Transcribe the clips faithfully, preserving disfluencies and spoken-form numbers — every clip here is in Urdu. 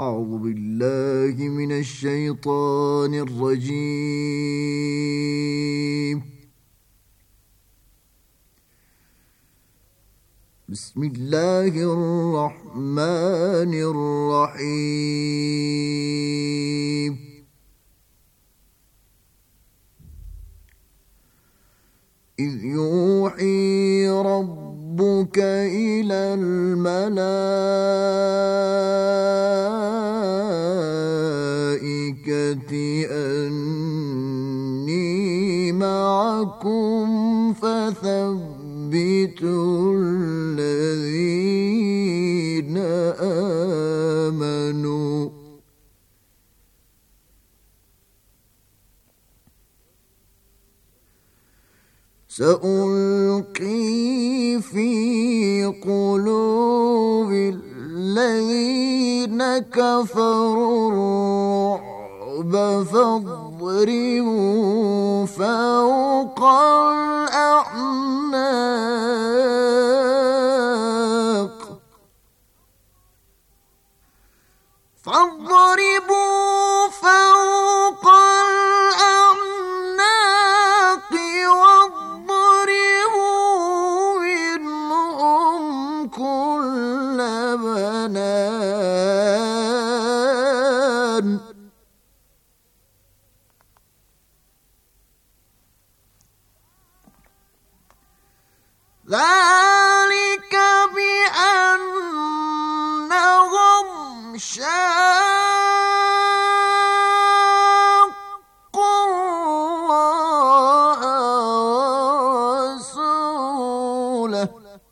أعوذ بالله من الشيطان الرجيم. بسم الله الرحمن الرحيم. إذ يوحي ربك إلى الملائكة أني معكم فثبتوا الذين آمنوا. سألقي في قلوب الذين كفروا الرعب فاضربوا فوق الأعناق فاضربوا فوق الأعناق واضربوا منهم كل بنان. ذلك بأنهم شاقوا الله ورسوله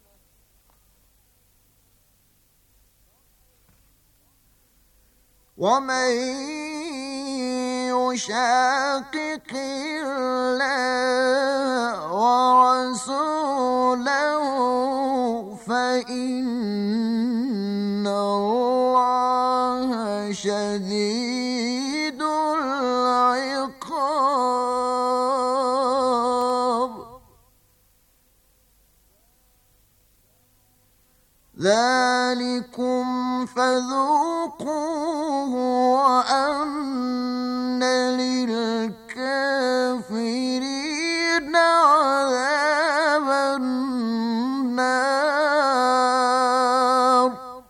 ومن يشاقق الله ورسوله فإن الله شديد العقاب. ذلكم فذوقوه وأن للكافرين عذاب النار.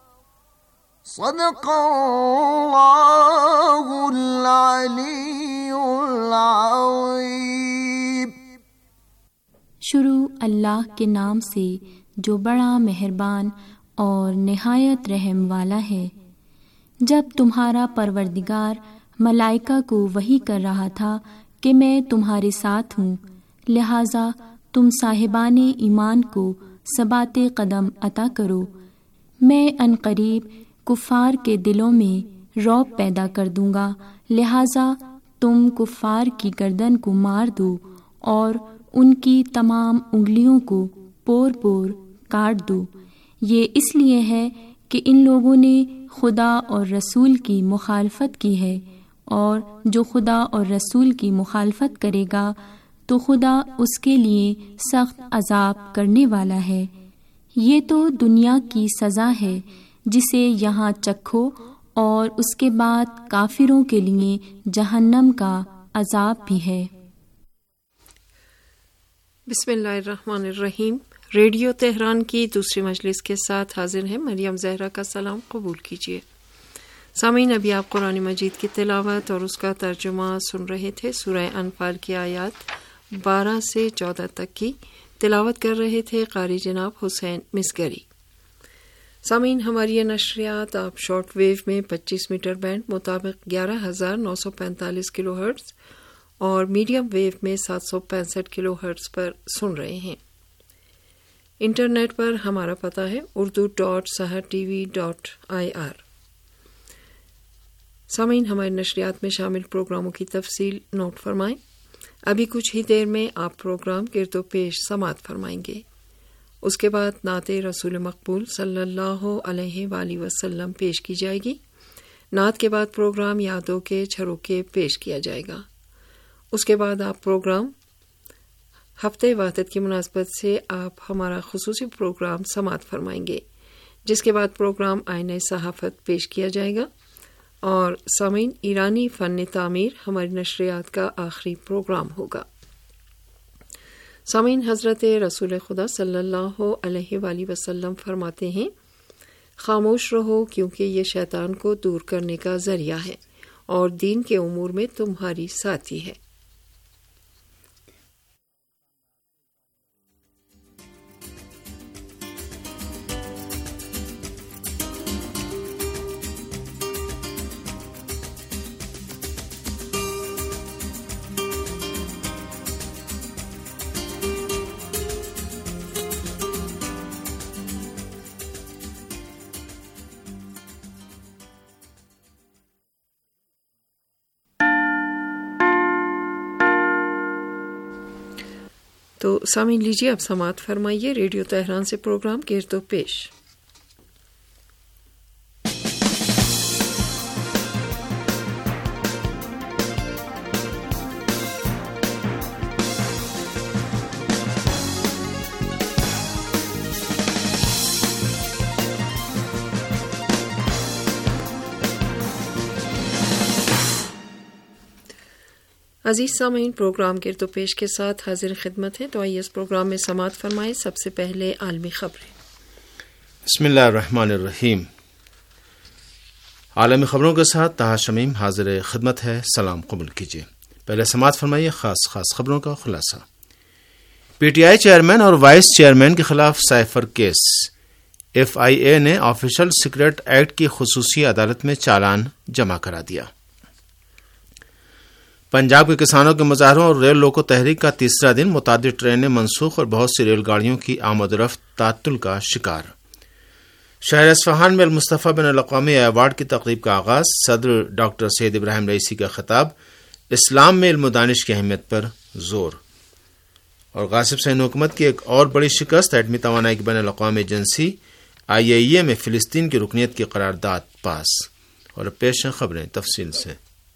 صدق اللہ العلی العظیم. شروع اللہ کے نام سے جو بڑا مہربان اور نہایت رحم والا ہے. جب تمہارا پروردگار ملائکہ کو وحی کر رہا تھا کہ میں تمہارے ساتھ ہوں، لہٰذا تم صاحبان ایمان کو ثبات قدم عطا کرو. میں ان قریب کفار کے دلوں میں رعب پیدا کر دوں گا، لہٰذا تم کفار کی گردن کو مار دو اور ان کی تمام انگلیوں کو پور پور کاٹ دو. یہ اس لیے ہے کہ ان لوگوں نے خدا اور رسول کی مخالفت کی ہے، اور جو خدا اور رسول کی مخالفت کرے گا تو خدا اس کے لیے سخت عذاب کرنے والا ہے. یہ تو دنیا کی سزا ہے جسے یہاں چکھو، اور اس کے بعد کافروں کے لیے جہنم کا عذاب بھی ہے. بسم اللہ الرحمن الرحیم. ریڈیو تہران کی دوسری مجلس کے ساتھ حاضر ہیں. مریم زہرا کا سلام قبول کیجیے. سامعین، ابھی آپ قرآن مجید کی تلاوت اور اس کا ترجمہ سن رہے تھے. سورہ انفال کی آیات بارہ سے چودہ تک کی تلاوت کر رہے تھے قاری جناب حسین مسگری. سامعین، ہماری یہ نشریات آپ شارٹ ویو میں پچیس میٹر بینڈ مطابق گیارہ ہزار نو سو پینتالیس کلو ہرٹز اور میڈیم ویو میں سات سو پینسٹھ کلو ہرٹز پر سن رہے ہیں. انٹرنیٹ پر ہمارا پتہ ہے Urdu dot Sahar T V dot I R. سامعین، ہمارے نشریات میں شامل پروگراموں کی تفصیل نوٹ فرمائیں. ابھی کچھ ہی دیر میں آپ پروگرام گرد و پیش سماعت فرمائیں گے. اس کے بعد نعت رسول مقبول صلی اللہ علیہ وآلہ وسلم پیش کی جائے گی. نعت کے بعد پروگرام یادوں کے چھروکے پیش کیا جائے گا. اس کے بعد آپ پروگرام ہفتہ وحدت کی مناسبت سے آپ ہمارا خصوصی پروگرام سماعت فرمائیں گے، جس کے بعد پروگرام آئینہ صحافت پیش کیا جائے گا. اور سامعین ایرانی فن تعمیر ہماری نشریات کا آخری پروگرام ہوگا۔ سامعین، حضرت رسول خدا صلی اللہ علیہ وآلہ وسلم فرماتے ہیں، خاموش رہو کیونکہ یہ شیطان کو دور کرنے کا ذریعہ ہے اور دین کے امور میں تمہاری ساتھی ہے۔ تو سامعین لیجیے اب سماعت فرمائیے ریڈیو تہران سے پروگرام گرد و پیش۔ عزیز سامعین، پروگرام گرد و پیش کے ساتھ حاضر خدمت ہیں، تو آئیے اس پروگرام میں سماعت فرمائیں۔ سب سے پہلے عالمی خبریں۔ بسم اللہ الرحمن الرحیم۔ عالمی خبروں کے ساتھ طاہر شمیم حاضر خدمت ہے، سلام قبول کیجیے۔ پہلے سماعت فرمائیے خاص خاص خبروں کا خلاصہ۔ پی ٹی آئی چیئرمین اور وائس چیئرمین کے خلاف cipher case, F I A نے آفیشل سیکرٹ ایکٹ کی خصوصی عدالت میں چالان جمع کرا دیا۔ پنجاب کے کسانوں کے مظاہروں اور ریل روکو تحریک کا تیسرا دن، متعدد ٹرینیں منسوخ اور بہت سی ریل گاڑیوں کی آمد و رفت تعطل کا شکار۔ شہر اصفہان میں المصطفیٰ بین الاقوامی ایوارڈ کی تقریب کا آغاز، صدر ڈاکٹر سید ابراہیم رئیسی کا خطاب، اسلام میں علم و دانش کی اہمیت پر زور۔ اور غاصب صہیونی حکومت کی ایک اور بڑی شکست، ایٹمی توانائی کی بین الاقوامی ایجنسی آئی اے ای اے میں فلسطین کی رکنیت کی قرارداد پاس۔ اور پیش ہیں خبریں تفصیل سے۔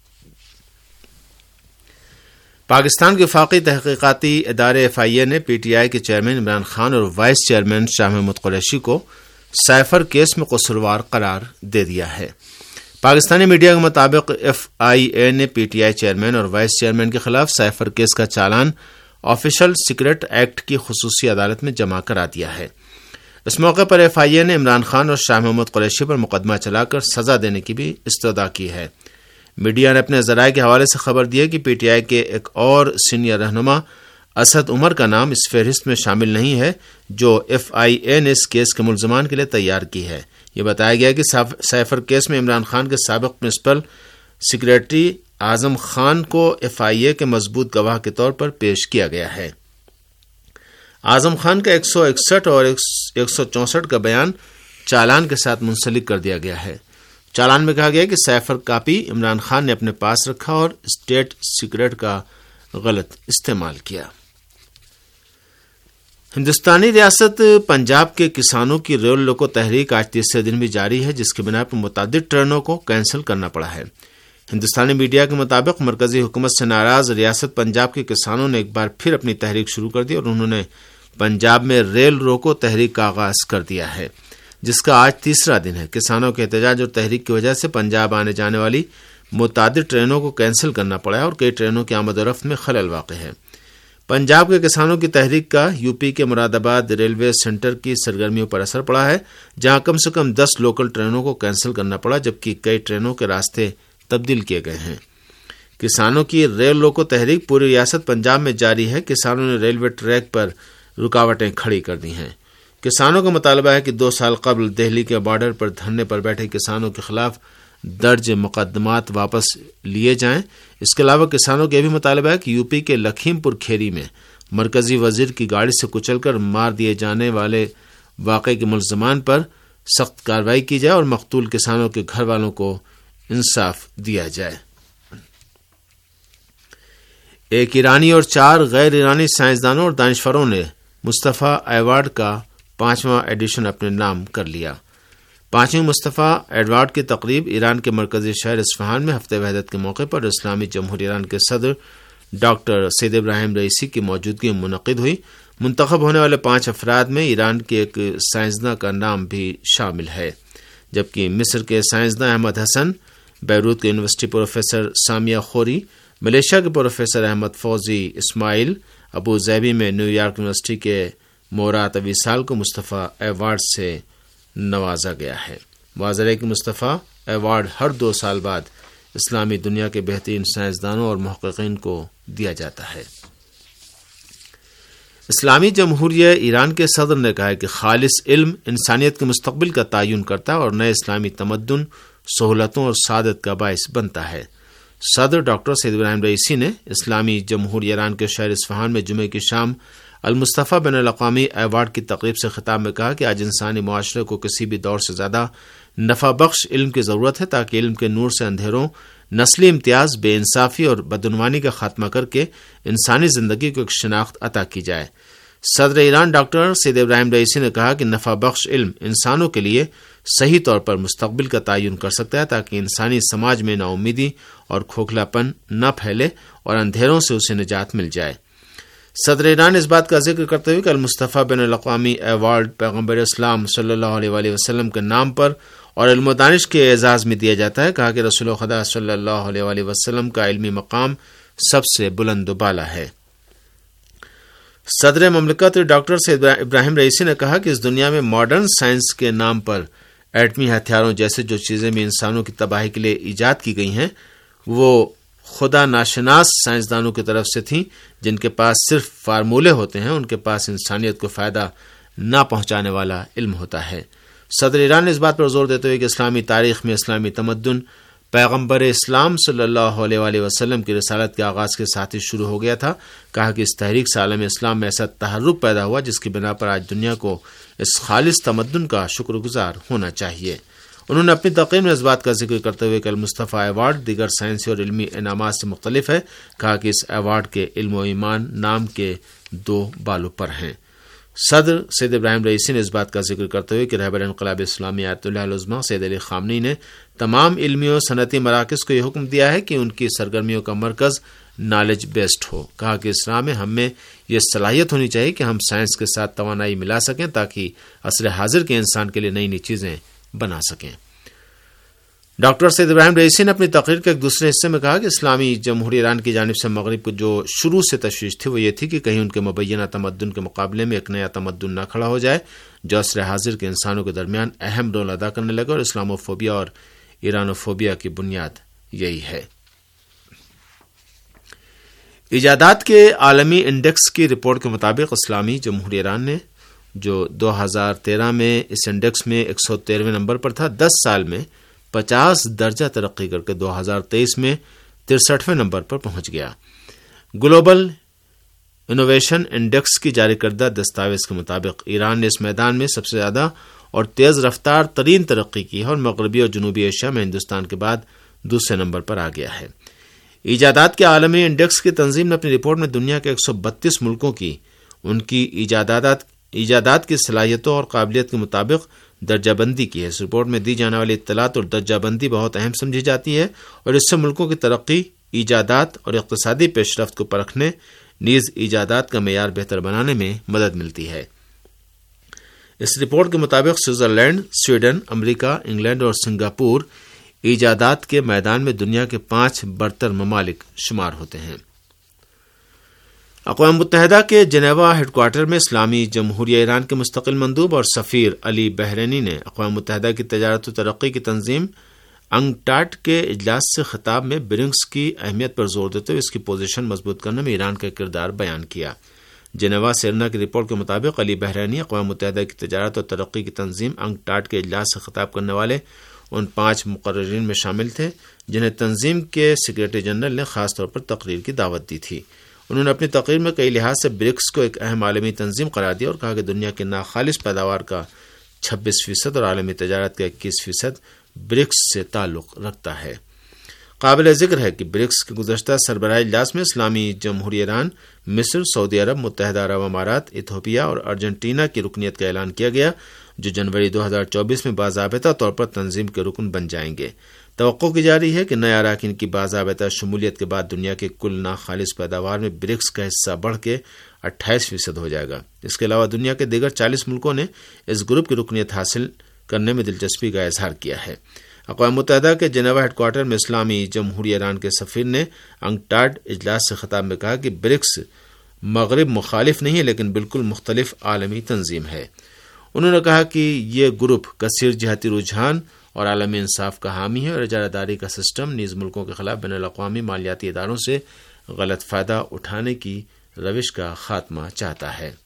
پاکستان کے وفاقی تحقیقاتی ادارے ایف آئی اے نے پی ٹی آئی کے چیئرمین عمران خان اور وائس چیئرمین شاہ محمود قریشی کو سائفر کیس میں قصوروار قرار دے دیا ہے۔ پاکستانی میڈیا کے مطابق ایف آئی اے نے پی ٹی آئی چیئرمین اور وائس چیئرمین کے خلاف سائفر کیس کا چالان آفیشل سیکرٹ ایکٹ کی خصوصی عدالت میں جمع کرا دیا ہے۔ اس موقع پر ایف آئی اے نے عمران خان اور شاہ محمود قریشی پر مقدمہ چلا کر سزا دینے کی بھی استدعا کی ہے۔ میڈیا نے اپنے ذرائع کے حوالے سے خبر دی ہے کہ پی ٹی آئی کے ایک اور سینئر رہنما اسد عمر کا نام اس فہرست میں شامل نہیں ہے جو ایف آئی اے نے اس کیس کے ملزمان کے لیے تیار کی ہے۔ یہ بتایا گیا کہ سائفر کیس میں عمران خان کے سابق پرنسپل سیکریٹری اعظم خان کو ایف آئی اے کے مضبوط گواہ کے طور پر پیش کیا گیا ہے۔ اعظم خان کا ایک سو اکسٹھ اور ایک سو چونسٹھ کا بیان چالان کے ساتھ منسلک کر دیا گیا ہے۔ چالان میں کہا گیا کہ سائفر کاپی عمران خان نے اپنے پاس رکھا اور اسٹیٹ سیکرٹ کا غلط استعمال کیا۔ ہندوستانی ریاست پنجاب کے کسانوں کی ریل روکو تحریک آج تیسرے دن بھی جاری ہے، جس کی بنا پر متعدد ٹرینوں کو کینسل کرنا پڑا ہے۔ ہندوستانی میڈیا کے مطابق مرکزی حکومت سے ناراض ریاست پنجاب کے کسانوں نے ایک بار پھر اپنی تحریک شروع کر دی اور انہوں نے پنجاب میں ریل روکو تحریک کا آغاز کر دیا ہے، جس کا آج تیسرا دن ہے۔ کسانوں کے احتجاج اور تحریک کی وجہ سے پنجاب آنے جانے والی متعدد ٹرینوں کو کینسل کرنا پڑا ہے اور کئی ٹرینوں کی آمد و رفت میں خلل واقع ہے۔ پنجاب کے کسانوں کی تحریک کا یو پی کے مراد آباد ریلوے سینٹر کی سرگرمیوں پر اثر پڑا ہے، جہاں کم سے کم دس لوکل ٹرینوں کو کینسل کرنا پڑا، جبکہ کئی ٹرینوں کے راستے تبدیل کیے گئے ہیں۔ کسانوں کی ریل روکو تحریک پوری ریاست پنجاب میں جاری ہے۔ کسانوں نے ریلوے ٹریک پر رکاوٹیں کھڑی کر دی ہیں۔ کسانوں کا مطالبہ ہے کہ دو سال قبل دہلی کے بارڈر پر دھرنے پر بیٹھے کسانوں کے خلاف درج مقدمات واپس لیے جائیں۔ اس کے علاوہ کسانوں کا یہ بھی مطالبہ ہے کہ یو پی کے لکھیم پور کھیری میں مرکزی وزیر کی گاڑی سے کچل کر مار دیے جانے والے واقعے کے ملزمان پر سخت کارروائی کی جائے اور مقتول کسانوں کے گھر والوں کو انصاف دیا جائے۔ ایک ایرانی اور چار غیر ایرانی سائنسدانوں اور دانشوروں نے مصطفیٰ ایوارڈ کا پانچواں ایڈیشن اپنے نام کر لیا۔ پانچویں مصطفیٰ ایوارڈ کی تقریب ایران کے مرکزی شہر اصفہان میں ہفتہ وحدت کے موقع پر اسلامی جمہوریہ ایران کے صدر ڈاکٹر سید ابراہیم رئیسی کی موجودگی میں منعقد ہوئی۔ منتخب ہونے والے پانچ افراد میں ایران کے ایک سائنسداں کا نام بھی شامل ہے، جبکہ مصر کے سائنسداں احمد حسن، بیروت کے university professor Samia Khoury, Malaysia کے professor Ahmad Fauzi Ismail, Abu Dhabi میں نیو یارک یونیورسٹی کے مورات اویسال کو مصطفیٰ ایوارڈ سے نوازا گیا ہے۔ واضح ہے کہ مصطفیٰ ایوارڈ ہر دو سال بعد اسلامی دنیا کے بہترین سائنسدانوں اور محققین کو دیا جاتا ہے۔ اسلامی جمہوریہ ایران کے صدر نے کہا ہے کہ خالص علم انسانیت کے مستقبل کا تعین کرتا ہے اور نئے اسلامی تمدن، سہولتوں اور سعادت کا باعث بنتا ہے۔ صدر ڈاکٹر سید ابراہیم رئیسی نے اسلامی جمہوریہ ایران کے شہر اصفہان میں جمعے کی شام المصطفیٰ بین الاقوامی ایوارڈ کی تقریب سے خطاب میں کہا کہ آج انسانی معاشرے کو کسی بھی دور سے زیادہ نفع بخش علم کی ضرورت ہے، تاکہ علم کے نور سے اندھیروں، نسلی امتیاز، بے انصافی اور بدعنوانی کا خاتمہ کر کے انسانی زندگی کو ایک شناخت عطا کی جائے۔ صدر Iran doctor Seyed Ebrahim Raisi نے کہا کہ نفع بخش علم انسانوں کے لیے صحیح طور پر مستقبل کا تعین کر سکتا ہے، تاکہ انسانی سماج میں نا امیدی اور کھوکھلاپن نہ پھیلے اور اندھیروں سے اسے نجات مل جائے۔ صدر ایران نے اس بات کا ذکر کرتے ہوئے کہ المصطفیٰ بین الاقوامی ایوارڈ پیغمبر اسلام صلی اللہ علیہ وآلہ وسلم کے نام پر اور علم و دانش کے اعزاز میں دیا جاتا ہے۔ کہا کہ رسول خدا صلی اللہ علیہ وآلہ وسلم کا علمی مقام سب سے بلند و بالا ہے۔ صدر مملکت ڈاکٹر سید ابراہیم رئیسی نے کہا کہ اس دنیا میں ماڈرن سائنس کے نام پر ایٹمی ہتھیاروں جیسے جو چیزیں بھی انسانوں کی تباہی کے لیے ایجاد کی گئی ہیں، وہ خدا ناشناس سائنسدانوں کی طرف سے تھیں، جن کے پاس صرف فارمولے ہوتے ہیں، ان کے پاس انسانیت کو فائدہ نہ پہنچانے والا علم ہوتا ہے۔ صدر ایران نے اس بات پر زور دیتے ہوئے کہ اسلامی تاریخ میں اسلامی تمدن پیغمبر اسلام صلی اللہ علیہ وآلہ وسلم کی رسالت کے آغاز کے ساتھ ہی شروع ہو گیا تھا۔ کہا کہ اس تحریک سے عالم اسلام میں ایسا تحرک پیدا ہوا جس کی بنا پر آج دنیا کو اس خالص تمدن کا شکر گزار ہونا چاہیے۔ انہوں نے اپنی تقریر میں اس بات کا ذکر کرتے ہوئے کہ المصطفیٰ ایوارڈ دیگر سائنسی اور علمی انعامات سے مختلف ہے۔ کہا کہ اس ایوارڈ کے علم و ایمان نام کے دو بالوں پر ہیں۔ صدر سید ابراہیم رئیسی نے اس بات کا ذکر کرتے ہوئے کہ رہبر انقلاب اسلامی آیت اللہ العظمیٰ سید علی خامنی نے تمام علمی و صنعتی مراکز کو یہ حکم دیا ہے کہ ان کی سرگرمیوں کا مرکز نالج بیسڈ ہو۔ کہا کہ اس راہ میں ہم میں یہ صلاحیت ہونی چاہیے کہ ہم سائنس کے ساتھ توانائی ملا سکیں، تاکہ عصر حاضر کے انسان کے لیے نئی نئی چیزیں بنا سکیں۔ ڈاکٹر سید ابراہیم رئیسی نے اپنی تقریر کے ایک دوسرے حصے میں کہا کہ اسلامی جمہوریہ ایران کی جانب سے مغرب کو جو شروع سے تشویش تھی وہ یہ تھی کہ کہیں ان کے مبینہ تمدن کے مقابلے میں ایک نیا تمدن نہ کھڑا ہو جائے جو عصر حاضر کے انسانوں کے درمیان اہم رول ادا کرنے لگے، اور اسلاموفوبیا اور ایرانوفوبیا کی بنیاد یہی ہے۔ ایجادات کے عالمی انڈیکس کی رپورٹ کے مطابق اسلامی جمہوریہ ایران نے جو دو ہزار تیرہ میں اس انڈیکس میں ایک سو تیرہویں نمبر پر تھا، دس سال میں پچاس درجہ ترقی کر کے دو ہزار تیئیس میں ترسٹھویں نمبر پر پہنچ گیا۔ گلوبل انوویشن انڈیکس کی جاری کردہ دستاویز کے مطابق ایران نے اس میدان میں سب سے زیادہ اور تیز رفتار ترین ترقی کی ہے اور مغربی اور جنوبی ایشیا میں ہندوستان کے بعد دوسرے نمبر پر آ گیا ہے۔ ایجادات کے عالمی انڈیکس کی تنظیم نے اپنی رپورٹ میں دنیا کے ایک سو بتیس ملکوں کی ان کی ایجادات ایجادات کی صلاحیتوں اور قابلیت کے مطابق درجہ بندی کی ہے۔ اس رپورٹ میں دی جانے والی اطلاعات اور درجہ بندی بہت اہم سمجھی جاتی ہے اور اس سے ملکوں کی ترقی، ایجادات اور اقتصادی پیش رفت کو پرکھنے نیز ایجادات کا معیار بہتر بنانے میں مدد ملتی ہے۔ اس رپورٹ کے مطابق سوئٹزرلینڈ، سویڈن، امریکہ، انگلینڈ اور سنگاپور ایجادات کے میدان میں دنیا کے پانچ برتر ممالک شمار ہوتے ہیں۔ اقوام متحدہ کے جنیوا ہیڈ کوارٹر میں اسلامی جمہوریہ ایران کے مستقل مندوب اور سفیر علی بحرینی نے اقوام متحدہ کی تجارت و ترقی کی تنظیم انگٹاڈ کے اجلاس سے خطاب میں برنکس کی اہمیت پر زور دیتے ہوئے اس کی پوزیشن مضبوط کرنے میں ایران کا کردار بیان کیا۔ جنیوا سیرنا کی رپورٹ کے مطابق علی بحرینی اقوام متحدہ کی تجارت اور ترقی کی تنظیم انگٹاڈ کے اجلاس سے خطاب کرنے والے ان پانچ مقررین میں شامل تھے جنہیں تنظیم کے سیکریٹری جنرل نے خاص طور پر تقریر کی دعوت دی تھی۔ انہوں نے اپنی تقریر میں کئی لحاظ سے برکس کو ایک اہم عالمی تنظیم قرار دیا اور کہا کہ دنیا کے ناخالص پیداوار کا چھبیس فیصد اور عالمی تجارت کا اکیس فیصد برکس سے تعلق رکھتا ہے۔ قابل ذکر ہے کہ برکس کے گزشتہ سربراہی اجلاس میں اسلامی جمہوریہ ایران، مصر، سعودی عرب، متحدہ عرب امارات، ایتھوپیا اور ارجنٹینا کی رکنیت کا اعلان کیا گیا جو جنوری دو ہزار چوبیس میں باضابطہ طور پر تنظیم کے رکن بن جائیں گے۔ توقع کی جا رہی ہے کہ نئے اراکین کی باضابطہ شمولیت کے بعد دنیا کے کل ناخالص پیداوار میں برکس کا حصہ بڑھ کے اٹھائیس فیصد ہو جائے گا۔ اس کے علاوہ دنیا کے دیگر چالیس ملکوں نے اس گروپ کی رکنیت حاصل کرنے میں دلچسپی کا اظہار کیا ہے۔ اقوام متحدہ کے جنیوا ہیڈ کوارٹر میں اسلامی جمہوریہ ایران کے سفیر نے انکٹاڈ اجلاس سے خطاب میں کہا کہ برکس مغرب مخالف نہیں ہے لیکن بالکل مختلف عالمی تنظیم ہے۔ انہوں نے کہا کہ یہ گروپ کثیر جہتی رجحان اور عالمی انصاف کا حامی ہے اور اجارہ داری کا سسٹم نیز ملکوں کے خلاف بین الاقوامی مالیاتی اداروں سے غلط فائدہ اٹھانے کی روش کا خاتمہ چاہتا ہے۔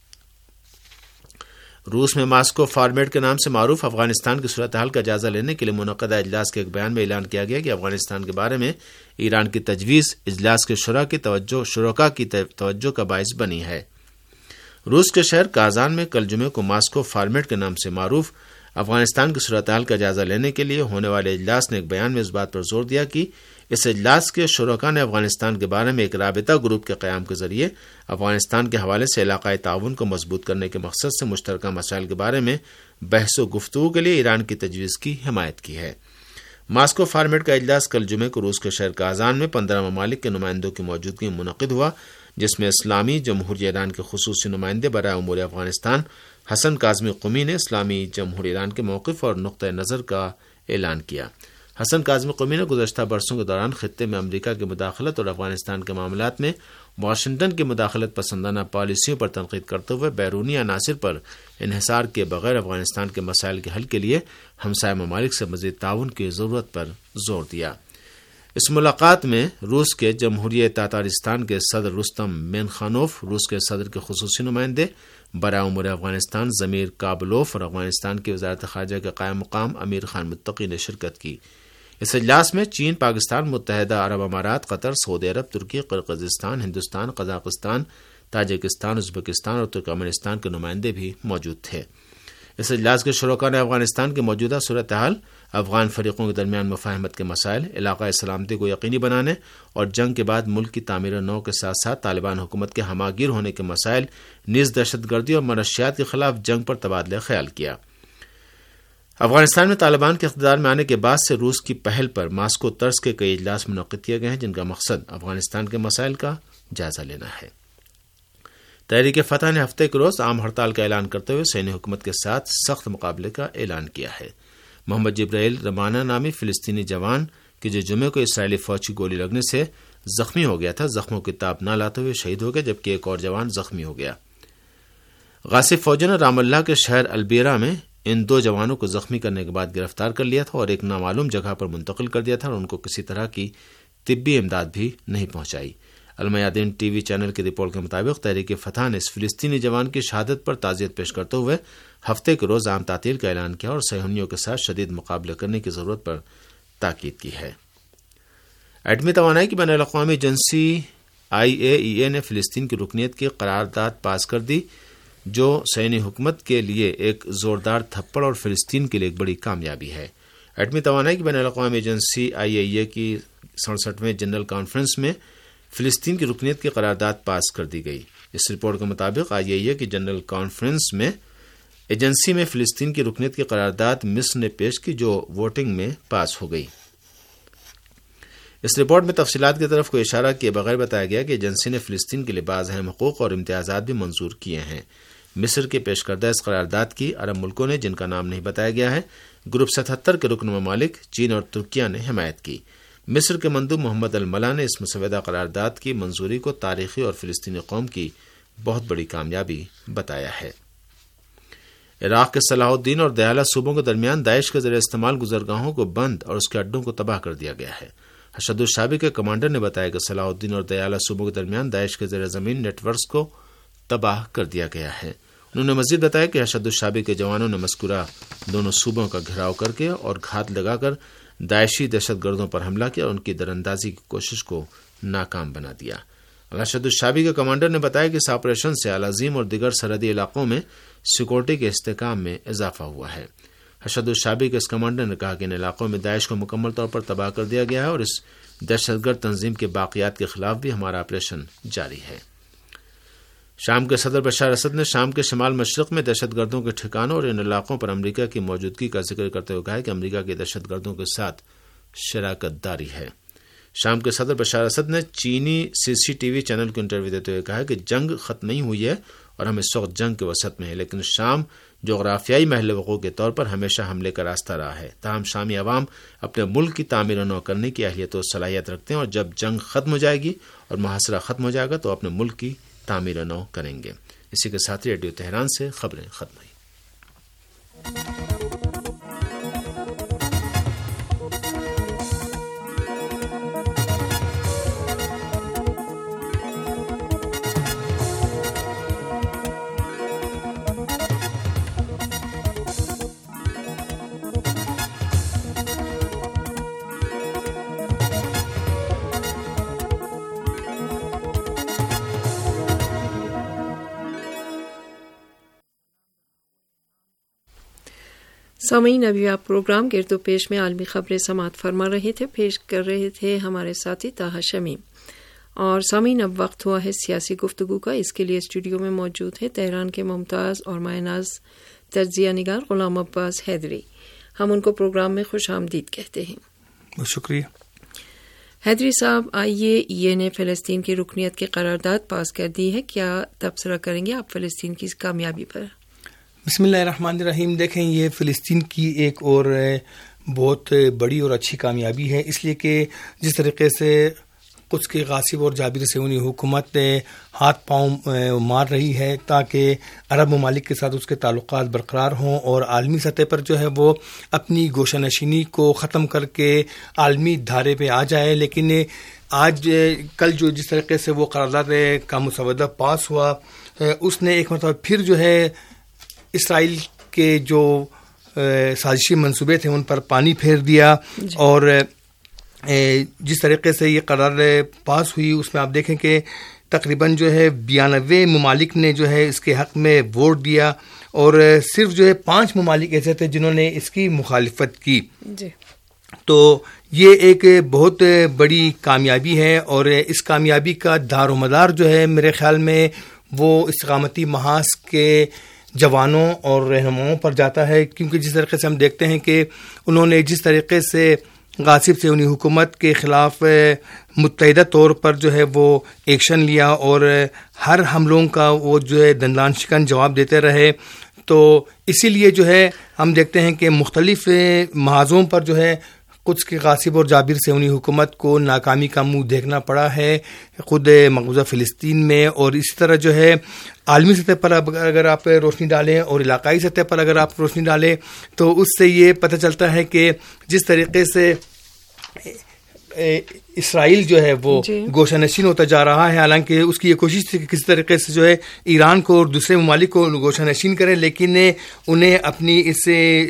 روس میں ماسکو فارمیٹ کے نام سے معروف افغانستان کی صورتحال کا جائزہ لینے کے لیے منعقدہ اجلاس کے ایک بیان میں اعلان کیا گیا کہ افغانستان کے بارے میں ایران کی تجویز اجلاس کے شرکاء کی توجہ شرکاء کی توجہ کا باعث بنی ہے۔ روس کے شہر کازان میں کل جمعے کو ماسکو فارمیٹ کے نام سے معروف افغانستان کی صورتحال کا جائزہ لینے کے لیے ہونے والے اجلاس نے ایک بیان میں اس بات پر زور دیا کہ اس اجلاس کے شرکاء نے افغانستان کے بارے میں ایک رابطہ گروپ کے قیام کے ذریعے افغانستان کے حوالے سے علاقائی تعاون کو مضبوط کرنے کے مقصد سے مشترکہ مسائل کے بارے میں بحث و گفتگو کے لیے ایران کی تجویز کی حمایت کی ہے۔ ماسکو فارمیٹ کا اجلاس کل جمعے کو روس کے شہر کازان میں پندرہ ممالک کے نمائندوں کی موجودگی میں منعقد ہوا، جس میں اسلامی جمہوریہ ایران کے خصوصی نمائندے برائے امور افغانستان حسن کاظمی قمی نے اسلامی جمہوریہ ایران کے موقف اور نقطہ نظر کا اعلان کیا۔ حسن کاظمی قمی نے گزشتہ برسوں کے دوران خطے میں امریکہ کی مداخلت اور افغانستان کے معاملات میں واشنگٹن کی مداخلت پسندانہ پالیسیوں پر تنقید کرتے ہوئے بیرونی عناصر پر انحصار کے بغیر افغانستان کے مسائل کے حل کے لیے ہمسایہ ممالک سے مزید تعاون کی ضرورت پر زور دیا۔ اس ملاقات میں روس کے جمہوریہ تاتارستان کے صدر رستم مینخانوف، روس کے صدر کے خصوصی نمائندے برائے امور افغانستان ضمیر کابلوف اور افغانستان کی وزارت خارجہ کے قائم مقام امیر خان متقی نے شرکت کی۔ اس اجلاس میں چین، پاکستان، متحدہ عرب امارات، Qatar, Saudi Arab, Turkey, Kyrgyzstan, Hindustan, Kazakhstan, Tajikistan, Uzbekistan اور ترکمانستان کے نمائندے بھی موجود تھے۔ اس اجلاس کے شرکاء نے افغانستان کی موجودہ صورتحال، افغان فریقوں کے درمیان مفاہمت کے مسائل، علاقائی سلامتی کو یقینی بنانے اور جنگ کے بعد ملک کی تعمیر نو کے ساتھ ساتھ طالبان حکومت کے ہمہ گیر ہونے کے مسائل، نیز دہشت گردی اور منشیات کے خلاف جنگ پر تبادلہ خیال کیا۔ افغانستان میں طالبان کے اقتدار میں آنے کے بعد سے روس کی پہل پر ماسکو طرز کے کئی اجلاس منعقد کیے گئے ہیں، جن کا مقصد افغانستان کے مسائل کا جائزہ لینا ہے۔ تحریک فتح نے ہفتے کے روز عام ہڑتال کا اعلان کرتے ہوئے صہیونی حکومت کے ساتھ سخت مقابلے کا اعلان کیا ہے۔ محمد جبرائیل رمانہ نامی فلسطینی جوان کہ جو جمعے کو اسرائیلی فوج کی گولی لگنے سے زخمی ہو گیا تھا، زخموں کی تاب نہ لاتے ہوئے شہید ہو گیا، جبکہ ایک اور جوان زخمی ہو گیا۔ غاصب فوجوں نے رام اللہ کے شہر البیرا میں ان دو جوانوں کو زخمی کرنے کے بعد گرفتار کر لیا تھا اور ایک نامعلوم جگہ پر منتقل کر دیا تھا اور ان کو کسی طرح کی طبی امداد بھی نہیں پہنچائی۔ المیادین ٹی وی چینل کی رپورٹ کے مطابق تحریک فتح نے اس فلسطینی جوان کی شہادت پر تعزیت پیش کرتے ہوئے ہفتے کے روز عام تعطیل کا اعلان کیا اور صہیونیوں کے ساتھ شدید مقابلہ کرنے کی ضرورت پر تاکید کی ہے۔ ایٹمی توانائی کی بین الاقوامی ایجنسی آئی اے ای اے نے فلسطین کی رکنیت کی قرارداد پاس کر دی، جو صہیونی حکومت کے لیے ایک زوردار تھپڑ اور فلسطین کے لیے ایک بڑی کامیابی ہے۔ ایٹمی توانائی کی بین الاقوامی ایجنسی آئی اے ای اے کی سڑسٹھویں جنرل کانفرنس میں فلسطین کی رکنیت کی قرارداد پاس کر دی گئی۔ اس رپورٹ کے مطابق آئی اے ای اے کی جنرل کانفرنس میں ایجنسی میں فلسطین کی رکنیت کی قرارداد مصر نے پیش کی، جو ووٹنگ میں پاس ہو گئی۔ اس رپورٹ میں تفصیلات کی طرف کوئی اشارہ کیے بغیر بتایا گیا کہ ایجنسی نے فلسطین کے لیے بعض اہم حقوق اور امتیازات بھی منظور کیے ہیں۔ مصر کے پیش کردہ اس قرارداد کی عرب ملکوں نے، جن کا نام نہیں بتایا گیا ہے، گروپ ستہتر کے رکن ممالک چین اور ترکیہ نے حمایت کی۔ مصر کے مندوب محمد الملا نے اس مسودہ قرارداد کی منظوری کو تاریخی اور فلسطینی قوم کی بہت بڑی کامیابی بتایا ہے۔ عراق کے صلاح الدین اور دیالہ صوبوں کے درمیان داعش کے زیر استعمال گزرگاہوں کو بند اور اس کے اڈوں کو تباہ کر دیا گیا ہے۔ حشد الشعبی کے کمانڈر نے بتایا کہ صلاح الدین اور دیالہ صوبوں کے درمیان داعش کے زیر زمین نیٹ ورکس کو تباہ کر دیا گیا ہے۔ انہوں نے مزید بتایا کہ حشد الشعبی کے جوانوں نے مذکورہ دونوں صوبوں کا گھیراؤ کر کے اور گھات لگا کر داعشی دہشت گردوں پر حملہ کیا اور ان کی دراندازی کی کوشش کو ناکام بنا دیا۔ حشد الشعبی کے کمانڈر نے بتایا کہ اس آپریشن سے العظیم اور دیگر سرحدی علاقوں میں سیکورٹی کے استحکام میں اضافہ ہوا ہے۔ حشد الشعبی کے اس کمانڈر نے کہا کہ ان علاقوں میں داعش کو مکمل طور پر تباہ کر دیا گیا ہے اور اس دہشت گرد تنظیم کے باقیات کے خلاف بھی ہمارا آپریشن جاری ہے۔ شام کے صدر بشار اسد نے شام کے شمال مشرق میں دہشت گردوں کے ٹھکانوں اور ان علاقوں پر امریکہ کی موجودگی کا ذکر کرتے ہوئے کہا کہ امریکہ کی دہشت گردوں کے ساتھ شراکت داری ہے۔ شام کے صدر بشار اسد نے چینی C C T V channel کو انٹرویو دیتے ہوئے کہا کہ جنگ ختم نہیں ہوئی ہے اور ہم اس وقت جنگ کے وسط میں ہیں، لیکن شام جغرافیائی محل وقوع کے طور پر ہمیشہ حملے کا راستہ رہا ہے۔ تاہم شامی عوام اپنے ملک کی تعمیر و نو کرنے کی اہلیت و صلاحیت رکھتے ہیں، اور جب جنگ ختم ہو جائے گی اور محاصرہ ختم ہو جائے گا تو اپنے ملک کی تعمیر و نو کریں گے۔ اسی کے ساتھ ریڈیو تہران سے خبریں ختم ہوئی۔ سامعین، ابھی آپ پروگرام گرد و پیش میں عالمی خبریں سماعت فرما رہے تھے، پیش کر رہے تھے ہمارے ساتھی طاہر شمیم۔ اور سامعین، اب وقت ہوا ہے سیاسی گفتگو کا۔ اس کے لیے اسٹوڈیو میں موجود ہے تہران کے ممتاز اور مایہ ناز تجزیہ نگار غلام عباس حیدری۔ ہم ان کو پروگرام میں خوش آمدید کہتے ہیں۔ بہت شکریہ حیدری صاحب، آئیے ای اے نے فلسطین کی رکنیت کی قرارداد پاس کر دی ہے، کیا تبصرہ کریں گے آپ فلسطین کی اس کامیابی پر؟ بسم اللہ الرحمن الرحیم۔ دیکھیں، یہ فلسطین کی ایک اور بہت بڑی اور اچھی کامیابی ہے، اس لیے کہ جس طریقے سے قدس کے غاصب اور جابر صہیونی حکومت ہاتھ پاؤں مار رہی ہے تاکہ عرب ممالک کے ساتھ اس کے تعلقات برقرار ہوں اور عالمی سطح پر جو ہے وہ اپنی گوشہ نشینی کو ختم کر کے عالمی دھارے پہ آ جائے، لیکن آج کل جو جس طریقے سے وہ قرارداد کا مسودہ پاس ہوا، اس نے ایک مرتبہ پھر جو ہے اسرائیل کے جو سازشی منصوبے تھے ان پر پانی پھیر دیا، اور جس طریقے سے یہ قرار پاس ہوئی اس میں آپ دیکھیں کہ تقریباً جو ہے بیانوے ممالک نے جو ہے اس کے حق میں ووٹ دیا، اور صرف جو ہے پانچ ممالک ایسے تھے جنہوں نے اس کی مخالفت کی جی۔ تو یہ ایک بہت بڑی کامیابی ہے، اور اس کامیابی کا دار و مدار جو ہے میرے خیال میں وہ استقامتی محاذ کے جوانوں اور رہنماؤں پر جاتا ہے، کیونکہ جس طریقے سے ہم دیکھتے ہیں کہ انہوں نے جس طریقے سے غاصب سے انہی حکومت کے خلاف متحدہ طور پر جو ہے وہ ایکشن لیا اور ہر حملوں کا وہ جو ہے دندان شکن جواب دیتے رہے، تو اسی لیے جو ہے ہم دیکھتے ہیں کہ مختلف محاذوں پر جو ہے قدس کے غاصب اور جابر صہیونی حکومت کو ناکامی کا منہ دیکھنا پڑا ہے، خود مقبوضہ فلسطین میں، اور اسی طرح جو ہے عالمی سطح پر اگر آپ روشنی ڈالیں اور علاقائی سطح پر اگر آپ روشنی ڈالیں تو اس سے یہ پتہ چلتا ہے کہ جس طریقے سے اسرائیل جو ہے وہ جی۔ گوشہ نشین ہوتا جا رہا ہے، حالانکہ اس کی یہ کوشش تھی کہ کسی طریقے سے جو ہے ایران کو اور دوسرے ممالک کو گوشہ نشین کریں، لیکن انہیں اپنی اس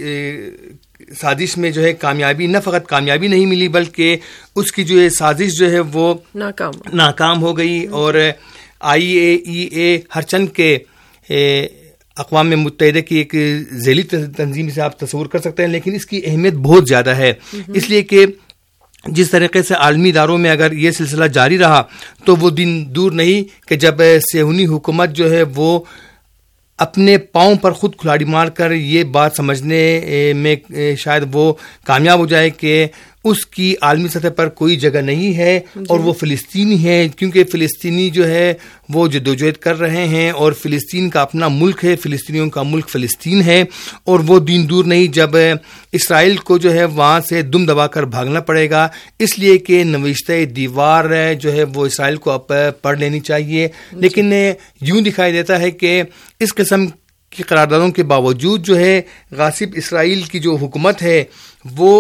سازش میں جو ہے کامیابی، نہ فقط کامیابی نہیں ملی بلکہ اس کی جو ہے سازش جو ہے وہ ناکام ناکام ہو گئی، اور آئی اے ای اے ہر چند کے اقوام متحدہ کی ایک ذیلی تنظیم سے آپ تصور کر سکتے ہیں، لیکن اس کی اہمیت بہت زیادہ ہے، اس لیے کہ جس طریقے سے عالمی اداروں میں اگر یہ سلسلہ جاری رہا تو وہ دن دور نہیں کہ جب صہیونی حکومت جو ہے وہ اپنے پاؤں پر خود کھلاڑی مار کر یہ بات سمجھنے میں شاید وہ کامیاب ہو جائے کہ اس کی عالمی سطح پر کوئی جگہ نہیں ہے اور وہ فلسطینی ہے، کیونکہ فلسطینی جو ہے وہ جدوجہد کر رہے ہیں اور فلسطین کا اپنا ملک ہے، فلسطینیوں کا ملک فلسطین ہے، اور وہ دن دور نہیں جب اسرائیل کو جو ہے وہاں سے دم دبا کر بھاگنا پڑے گا، اس لیے کہ نوشتہ دیوار جو ہے وہ اسرائیل کو اب پڑھ لینی چاہیے، لیکن یوں دکھائی دیتا ہے کہ اس قسم کی قراردادوں کے باوجود جو ہے غاصب اسرائیل کی جو حکومت ہے وہ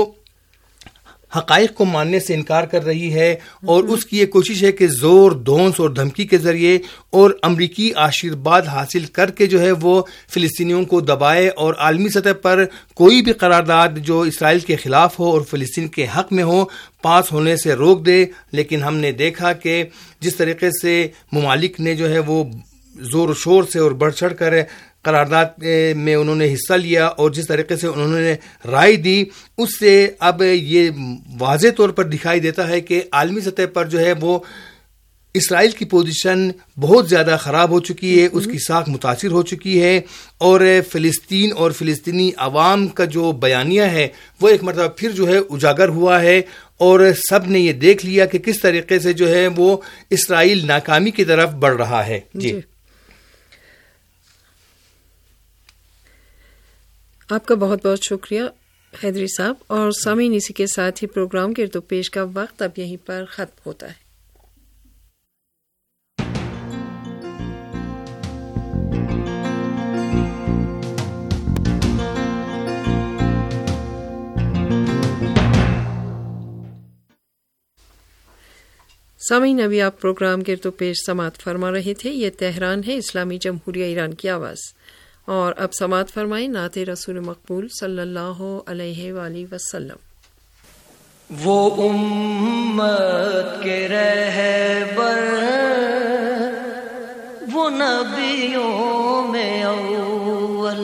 حقائق کو ماننے سے انکار کر رہی ہے، اور اس کی یہ کوشش ہے کہ زور، دھونس اور دھمکی کے ذریعے اور امریکی آشیرواد حاصل کر کے جو ہے وہ فلسطینیوں کو دبائے اور عالمی سطح پر کوئی بھی قرارداد جو اسرائیل کے خلاف ہو اور فلسطین کے حق میں ہو پاس ہونے سے روک دے۔ لیکن ہم نے دیکھا کہ جس طریقے سے ممالک نے جو ہے وہ زور و شور سے اور بڑھ چڑھ کر قرارداد میں انہوں نے حصہ لیا اور جس طریقے سے انہوں نے رائے دی، اس سے اب یہ واضح طور پر دکھائی دیتا ہے کہ عالمی سطح پر جو ہے وہ اسرائیل کی پوزیشن بہت زیادہ خراب ہو چکی ہے، اس کی ساکھ متاثر ہو چکی ہے، اور فلسطین اور فلسطینی عوام کا جو بیانیہ ہے وہ ایک مرتبہ پھر جو ہے اجاگر ہوا ہے، اور سب نے یہ دیکھ لیا کہ کس طریقے سے جو ہے وہ اسرائیل ناکامی کی طرف بڑھ رہا ہے۔ جی, جی۔ آپ کا بہت بہت شکریہ حیدری صاحب. اور سامعین، اسی کے ساتھ ہی پروگرام گرد و پیش کا وقت اب یہیں پر ختم ہوتا ہے. سامعین، ابھی آپ پروگرام گرد و پیش سماعت فرما رہے تھے. یہ تہران ہے، اسلامی جمہوریہ ایران کی آواز. اور اب سماعت فرمائیں نعت رسول مقبول صلی اللہ علیہ وآلہ وسلم. وہ امت کے رہبر، وہ نبیوں میں اول،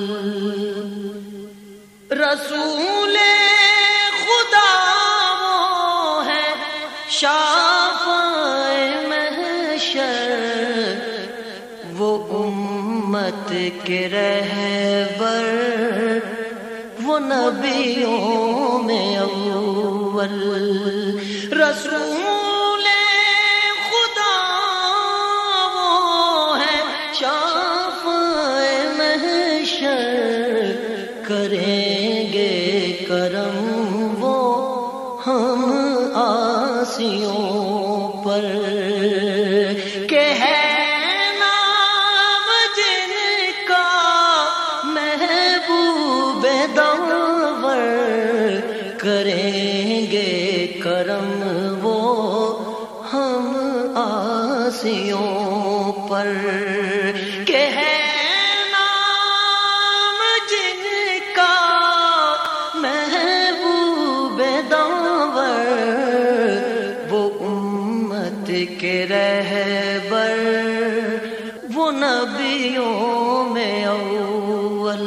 رسول خدا وہ ہے شافع محشر. وہ امت کے رہبر، وہ نبیوں میں اول، رسول خدا وہ ہے شافع محشر. کریں گے کرم وہ ہم آسیوں پر، کہ ہے کریں گے کرم وہ ہم آسیوں پر، کہ ہے نام جن کا محبوب داور. وہ امت کے رہبر، وہ نبیوں میں اول،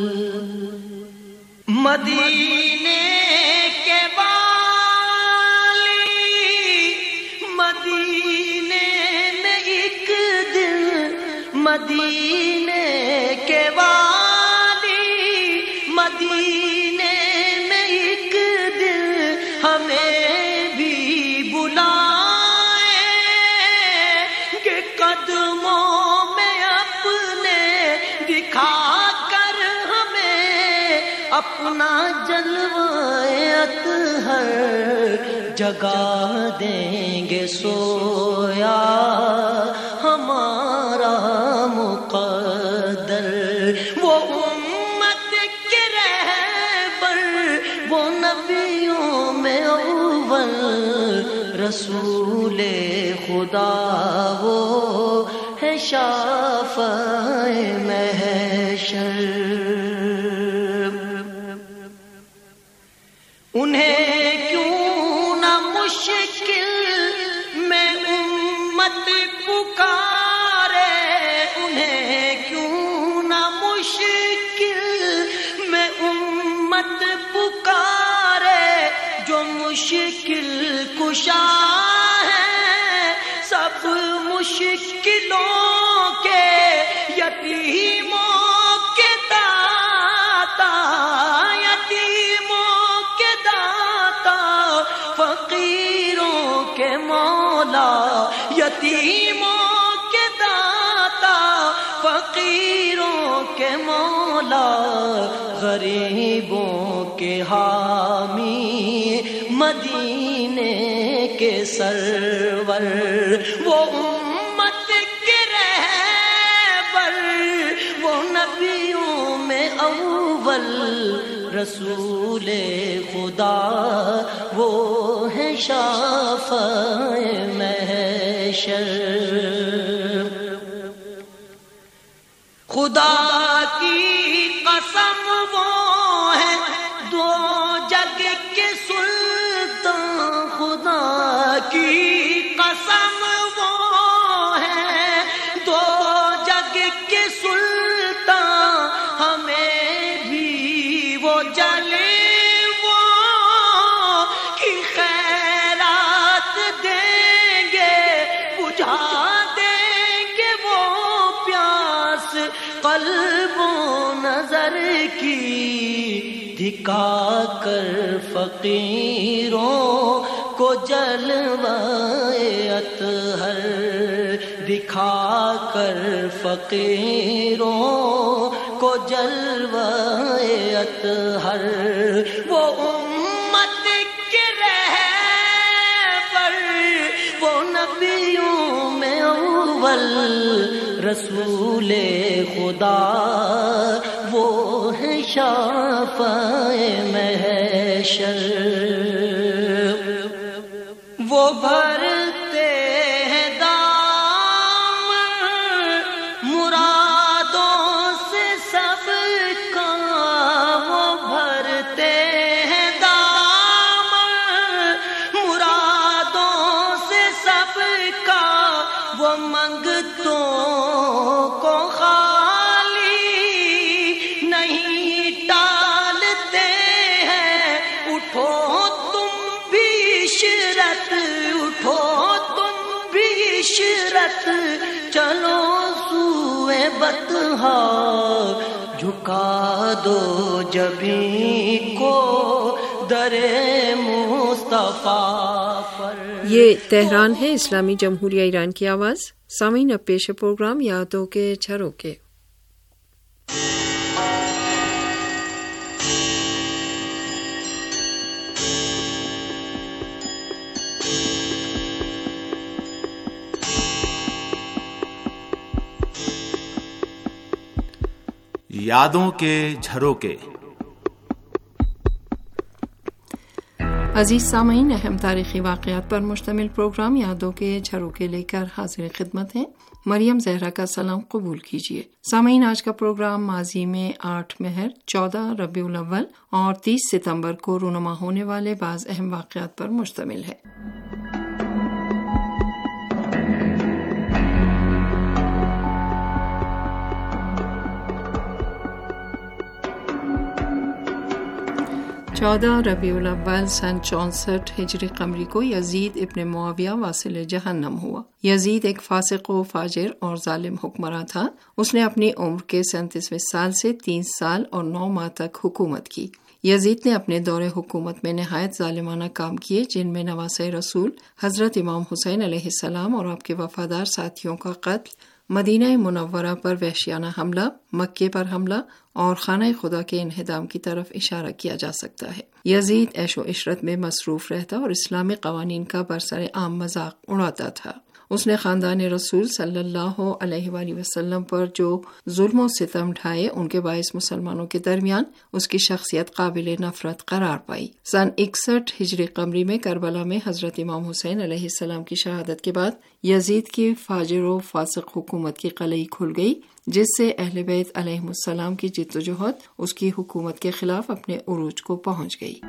مدینے کے والی، مدینے میں ایک دن، مدینے کے والی، مدینے میں ایک دن ہمیں بھی بلائیں کہ قدموں میں اپنے دکھا اپنا جلوہ اطہر جگا دیں گے. سویا ہمارا مقدر. وہ امت کے رہبر، وہ نبیوں میں اول، رسول خدا وہ ہے شافع محشر. انہیں کیوں نہ مشکل میں امت پکارے، انہیں کیوں نہ مشکل میں امت پکارے، جو مشکل کشا ہے سب مشکلوں کے، یتیموں کے داتا، فقیروں کے مولا، یتیموں کے داتا، فقیروں کے مولا، غریبوں کے حامی، مدینے کے سرور. وہ امت کے رہبر، وہ نبیوں میں اول، رسول خدا وہ ہے شافع محشر. خدا کی قسم وہ ہے دو جگ کے سلطان، خدا کی قسم وہ ہے دو جگ کے سلطان، ہمیں بھی وہ جلے قلب و نظر کی، دکھا کر فقیروں کو جلوائے اطہر، دکھا کر فقیروں کو جلوائے اطہر وہ امت کے رہبر وہ نبیوں میں اول رسول خدا وہ ہے شافع محشر وہ بھرتے ہیں دامن مرادوں سے سب کا وہ بھرتے ہیں دامن مرادوں سے سب کا وہ منگتوں کو خالی نہیں ٹالتے ہیں اٹھو تم بھی عشرت اٹھو تم بھی عشرت چلو سوئے بطحا جھکا دو جبیں کو در مصطفیٰ پر. یہ تہران ہے، اسلامی جمہوریہ ایران کی آواز. سامعین اب پیش پروگرام یادوں کے جھروکے. یادوں کے جھروکے. عزیز سامعین، اہم تاریخی واقعات پر مشتمل پروگرام یادوں کے جھروکے لے کر حاضر خدمت ہیں. مریم زہرا کا سلام قبول کیجیے. سامعین، آج کا پروگرام ماضی میں آٹھ مہر، چودہ ربیع الاول اور تیس ستمبر کو رونما ہونے والے بعض اہم واقعات پر مشتمل ہے. چودہ ربیع الاول سن چونسٹھ ہجری قمری کو یزید ابن معاویہ واصل جہنم ہوا. یزید ایک فاسق و فاجر اور ظالم حکمراں تھا. اس نے اپنی عمر کے سینتیسویں سال سے تین سال اور نو ماہ تک حکومت کی. یزید نے اپنے دور حکومت میں نہایت ظالمانہ کام کیے، جن میں نواسۂ رسول حضرت امام حسین علیہ السلام اور آپ کے وفادار ساتھیوں کا قتل، مدینہ منورہ پر وحشیانہ حملہ، مکے پر حملہ اور خانہ خدا کے انہدام کی طرف اشارہ کیا جا سکتا ہے. یزید عیش و عشرت میں مصروف رہتا اور اسلامی قوانین کا برسر عام مذاق اڑاتا تھا. اس نے خاندان رسول صلی اللہ علیہ وآلہ وسلم پر جو ظلم و ستم ڈھائے، ان کے باعث مسلمانوں کے درمیان اس کی شخصیت قابل نفرت قرار پائی. سن اکسٹھ ہجری قمری میں کربلا میں حضرت امام حسین علیہ السلام کی شہادت کے بعد یزید کی فاجر و فاسق حکومت کی قلعی کھل گئی، جس سے اہل بیت علیہم السلام کی جد و جہد اس کی حکومت کے خلاف اپنے عروج کو پہنچ گئی.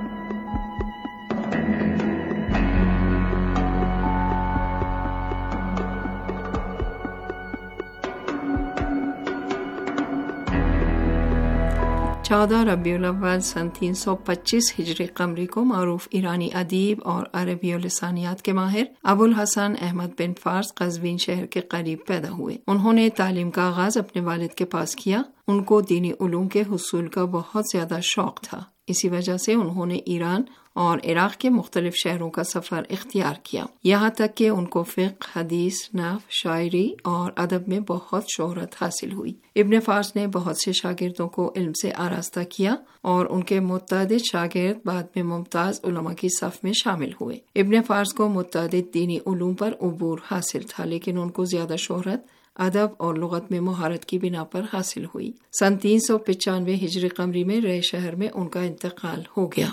چودہ ربیع الاول سن تین سو پچیس ہجری قمری کو معروف ایرانی ادیب اور عربی و لسانیات کے ماہر ابو الحسن احمد بن فارس قزوین شہر کے قریب پیدا ہوئے. انہوں نے تعلیم کا آغاز اپنے والد کے پاس کیا. ان کو دینی علوم کے حصول کا بہت زیادہ شوق تھا. اسی وجہ سے انہوں نے ایران اور عراق کے مختلف شہروں کا سفر اختیار کیا، یہاں تک کہ ان کو فقہ، حدیث، نحو، شاعری اور ادب میں بہت شہرت حاصل ہوئی. ابن فارس نے بہت سے شاگردوں کو علم سے آراستہ کیا اور ان کے متعدد شاگرد بعد میں ممتاز علماء کی صف میں شامل ہوئے. ابن فارس کو متعدد دینی علوم پر عبور حاصل تھا، لیکن ان کو زیادہ شہرت ادب اور لغت میں مہارت کی بنا پر حاصل ہوئی. سن تین سو پچانوے ہجری قمری میں رے شہر میں ان کا انتقال ہو گیا.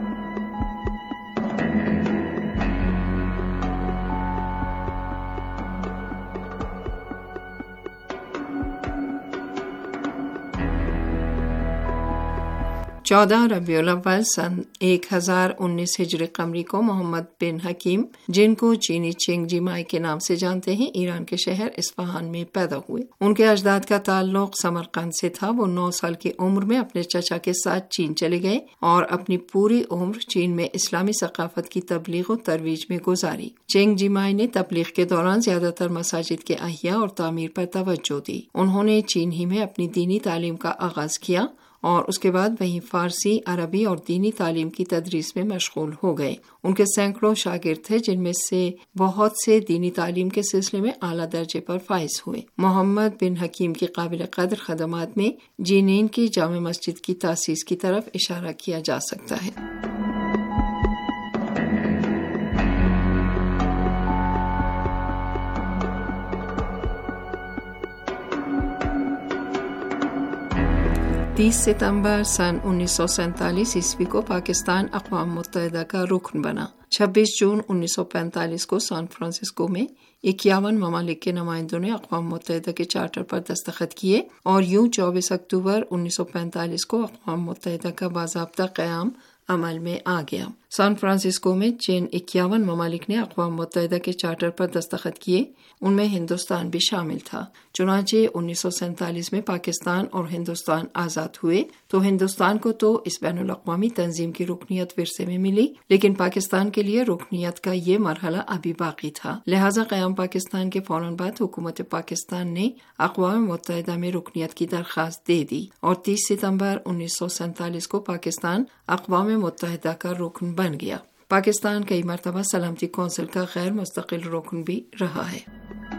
چودہ ربیع الاول سن ایک ہزار انیس ہجری قمری کو محمد بن حکیم، جن کو چینی چنگ جی مائی کے نام سے جانتے ہیں، ایران کے شہر اصفہان میں پیدا ہوئے. ان کے اجداد کا تعلق سمرقند سے تھا. وہ نو سال کی عمر میں اپنے چچا کے ساتھ چین چلے گئے اور اپنی پوری عمر چین میں اسلامی ثقافت کی تبلیغ و ترویج میں گزاری. چنگ جی مائی نے تبلیغ کے دوران زیادہ تر مساجد کے احیاء اور تعمیر پر توجہ دی. انہوں نے چین ہی میں اپنی دینی تعلیم کا آغاز کیا اور اس کے بعد وہیں فارسی، عربی اور دینی تعلیم کی تدریس میں مشغول ہو گئے۔ ان کے سینکڑوں شاگرد تھے جن میں سے بہت سے دینی تعلیم کے سلسلے میں اعلیٰ درجے پر فائز ہوئے۔ محمد بن حکیم کی قابل قدر خدمات میں جنین کی جامع مسجد کی تاسیس کی طرف اشارہ کیا جا سکتا ہے۔ تیس ستمبر سن انیس سو سینتالیس عیسوی کو پاکستان اقوام متحدہ کا رکن بنا۔ چھبیس جون انیس سو پینتالیس کو سان فرانسسکو میں اکیاون ممالک کے نمائندوں نے اقوام متحدہ کے چارٹر پر دستخط کیے اور یوں چوبیس اکتوبر انیس سو پینتالیس کو اقوام متحدہ کا باضابطہ قیام عمل میں آ گیا۔ سان فرانسسکو میں جن اکیاون ممالک نے اقوام متحدہ کے چارٹر پر دستخط کیے ان میں ہندوستان بھی شامل تھا۔ چنانچہ انیس سو سینتالیس میں پاکستان اور ہندوستان آزاد ہوئے تو ہندوستان کو تو اس بین الاقوامی تنظیم کی رکنیت ورثے میں ملی، لیکن پاکستان کے لیے رکنیت کا یہ مرحلہ ابھی باقی تھا۔ لہٰذا قیام پاکستان کے فوراً بعد حکومت پاکستان نے اقوام متحدہ میں رکنیت کی درخواست دے دی اور تیس ستمبر انیس سو سینتالیس کو پاکستان اقوام متحدہ کا رکن بن گیا۔ پاکستان کئی مرتبہ سلامتی کونسل کا غیر مستقل رکن بھی رہا ہے۔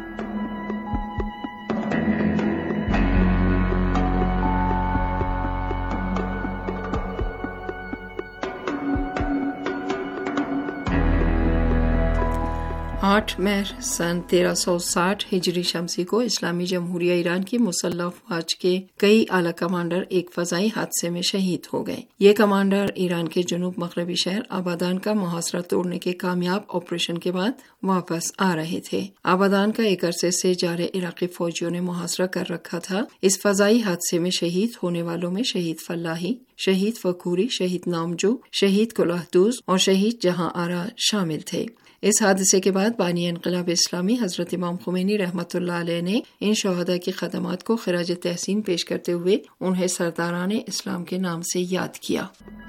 آٹھ مئی سن تیرہ سو ساٹھ ہجری شمسی کو اسلامی جمہوریہ ایران کی مسلح افواج کے کئی اعلی کمانڈر ایک فضائی حادثے میں شہید ہو گئے۔ یہ کمانڈر ایران کے جنوب مغربی شہر آبادان کا محاصرہ توڑنے کے کامیاب آپریشن کے بعد واپس آ رہے تھے۔ آبادان کا ایک عرصے سے جارے عراقی فوجیوں نے محاصرہ کر رکھا تھا۔ اس فضائی حادثے میں شہید ہونے والوں میں شہید فلاحی، شہید فکوری، شہید نامجو، شہید کلہدوز اور شہید جہاں آرا شامل تھے۔ اس حادثے کے بعد بانی انقلاب اسلامی حضرت امام خمینی رحمۃ اللہ علیہ نے ان شہداء کی خدمات کو خراج تحسین پیش کرتے ہوئے انہیں سرداران اسلام کے نام سے یاد کیا۔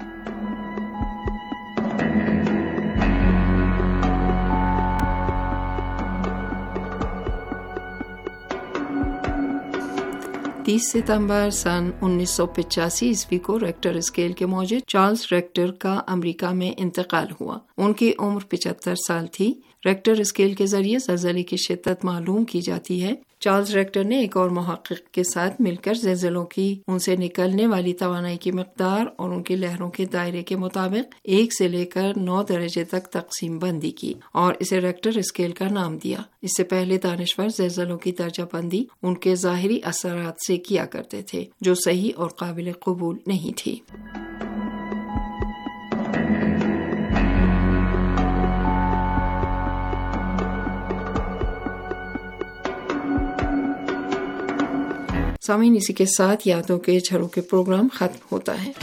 تیس ستمبر سن انیس سو پچاسی عیسوی کو ریکٹر اسکیل کے موجد چارلز ریکٹر کا امریکہ میں انتقال ہوا۔ ان کی عمر پچہتر سال تھی۔ ریکٹر اسکیل کے ذریعے زلزلے کی شدت معلوم کی جاتی ہے۔ چارلز ریکٹر نے ایک اور محقق کے ساتھ مل کر زلزلوں کی ان سے نکلنے والی توانائی کی مقدار اور ان کی لہروں کے دائرے کے مطابق ایک سے لے کر نو درجے تک تقسیم بندی کی اور اسے ریکٹر اسکیل کا نام دیا۔ اس سے پہلے دانشور زلزلوں کی درجہ بندی ان کے ظاہری اثرات سے کیا کرتے تھے جو صحیح اور قابل قبول نہیں تھی۔ سامعین، اسی کے ساتھ یادوں کے جھروکے پروگرام ختم ہوتا ہے۔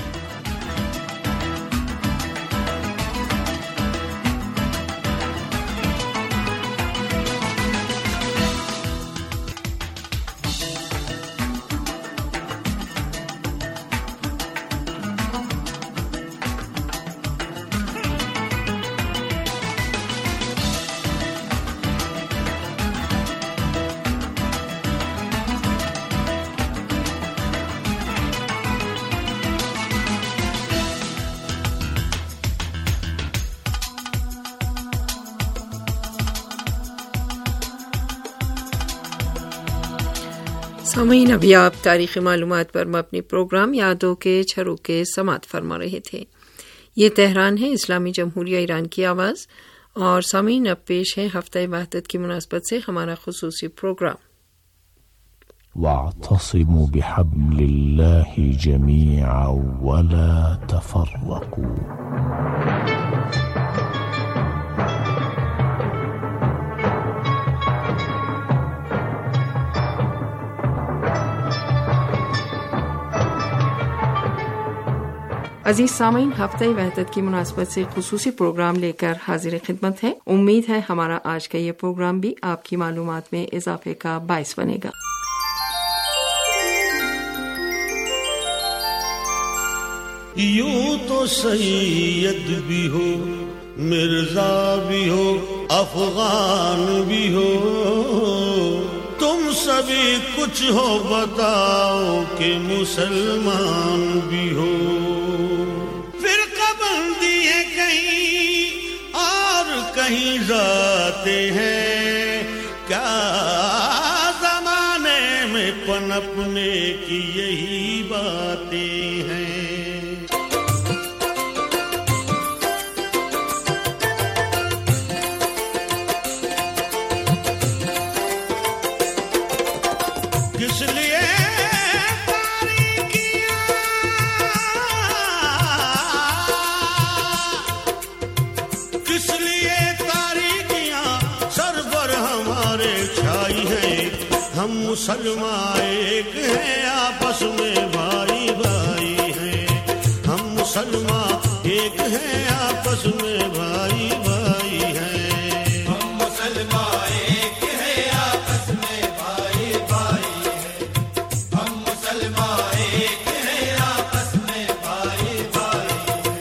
سامعین، ابھی آپ تاریخی معلومات پر مبنی پروگرام یادوں کے جھروکے سماعت فرما رہے تھے۔ یہ تہران ہے، اسلامی جمہوریہ ایران کی آواز، اور سامعین اب پیش ہے ہفتہ وحدت کی مناسبت سے ہمارا خصوصی پروگرام۔ واعتصموا بحبل الله جميعا ولا تفرقوا۔ عزیز سامعین، ہفتہ وحدت کی مناسبت سے خصوصی پروگرام لے کر حاضر خدمت ہے۔ امید ہے ہمارا آج کا یہ پروگرام بھی آپ کی معلومات میں اضافے کا باعث بنے گا۔ یوں تو سید بھی ہو، مرزا بھی ہو، افغان بھی ہو، تم سب کبھی کچھ ہو بتاؤ کہ مسلمان بھی ہو. فرقہ بندی ہے کہیں اور کہیں ذاتے ہیں، کیا زمانے میں پنپنے کی یہی باتیں ہیں. کس لیے تاریکیاں، کس لیے تاریکیاں سر پر ہمارے چھائی ہیں. ہم مسلمان ایک ہیں آپس میں بھائی بھائی ہیں. ہم مسلمان ایک ہیں آپس میں بھائی بھائی ہیں. ہم مسلمان ایک ہیں آپس میں بھائی بھائی ہیں. ہم مسلمان ایک ہیں آپس میں بھائی بھائی ہیں.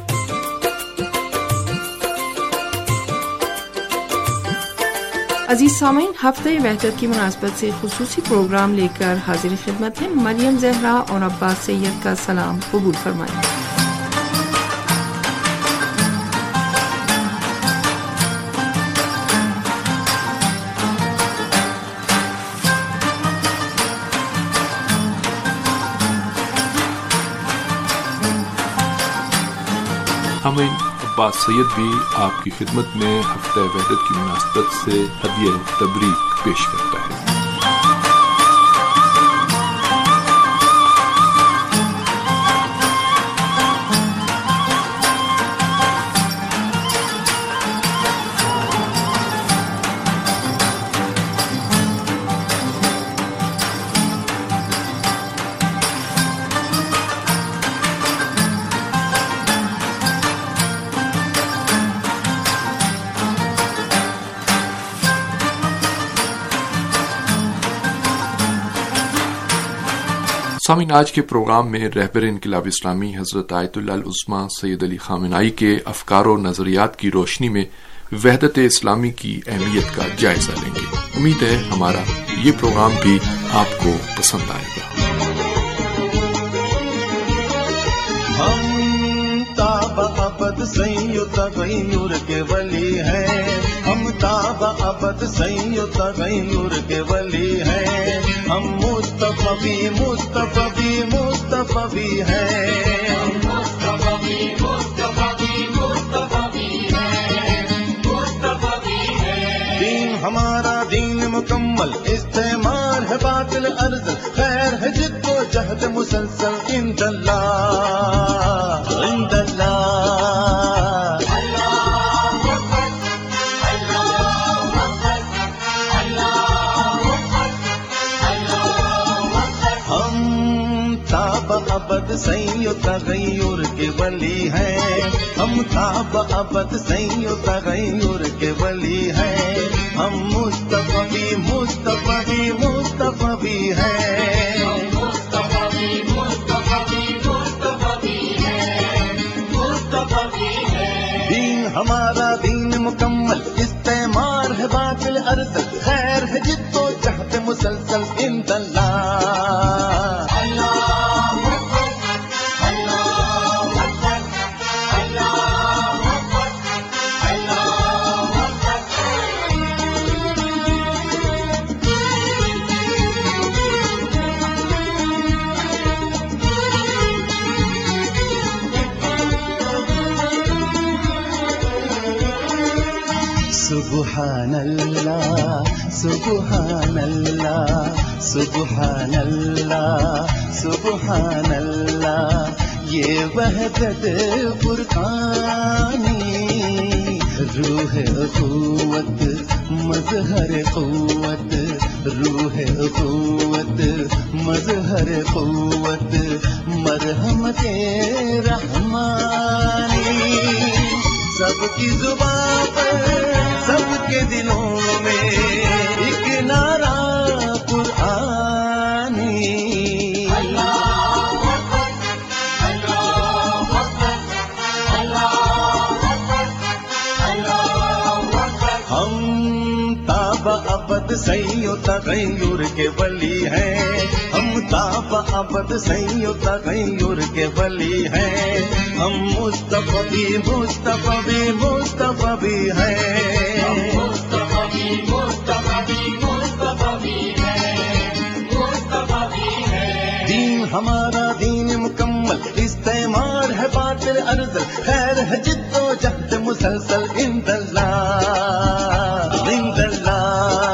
عزیز سامعین، ہفتہ وحدت کی مناسبت سے خصوصی پروگرام لے کر حاضر خدمت ہے. مریم زہرا اور عباس سید کا سلام قبول فرمائیں. ہمیں عباس سید بھی آپ کی خدمت میں ہفتہ وحدت کی مناسبت سے ہدیہ تبریک پیش کرتا ہے. سامعین، آج کے پروگرام میں رہبر انقلاب اسلامی حضرت آیت اللہ العظمیٰ سید علی خامنہئی کے افکار و نظریات کی روشنی میں وحدت اسلامی کی اہمیت کا جائزہ لیں گے. امید ہے ہمارا یہ پروگرام بھی آپ کو پسند آئے گا. ہم تاب ابد سید غیور کے ولی ہیں، ہم تاب ابد سید غیور کے ولی ہیں. ہم مصطفی مصطفی مصطفی ہیں، مصطفی مصطفی مصطفی ہیں، مصطفی ہیں. دین ہمارا دین مکمل، استعمار ہے باطل ارض، خیر ہے جد و جہد مسلسل. عند اللہ عند اللہ ابد سید تغیر کے ولی ہیں. ہم تاب ابد سید تغیر کے ولی ہیں. ہم مصطفی مصطفی مصطفی ہیں، مصطفی مصطفی مصطفی ہیں، مصطفی ہیں. دین ہمارا دین مکمل، استعمار ہے باطل ارض، خیر ہے جد و جہد مسلسل. عند اللہ سبحان اللہ سبحان اللہ سبحان اللہ سبحان اللہ. یہ وحدت فرقانی، روح قوت مظہر قوت، روح قوت مظہر قوت، مرحمت رحمانی. سب کی زبان پر سب کے دلوں میں ایک نعرہ قرآنی. ہم تاب ابد ابد سعی و تغیر کے ولی ہیں، ہم تا ابد سعی و تغیر کے ولی ہیں، ہم مصطفیٰ بھی مصطفیٰ بھی مصطفیٰ بھی ہیں، ہم مصطفیٰ بھی مصطفیٰ بھی مصطفیٰ بھی ہیں، مصطفیٰ بھی ہیں۔ دین ہمارا دین مکمل، استعمار ہے باطل ارذل، خیر ہے جد و جہد مسلسل، عند اللہ عند اللہ۔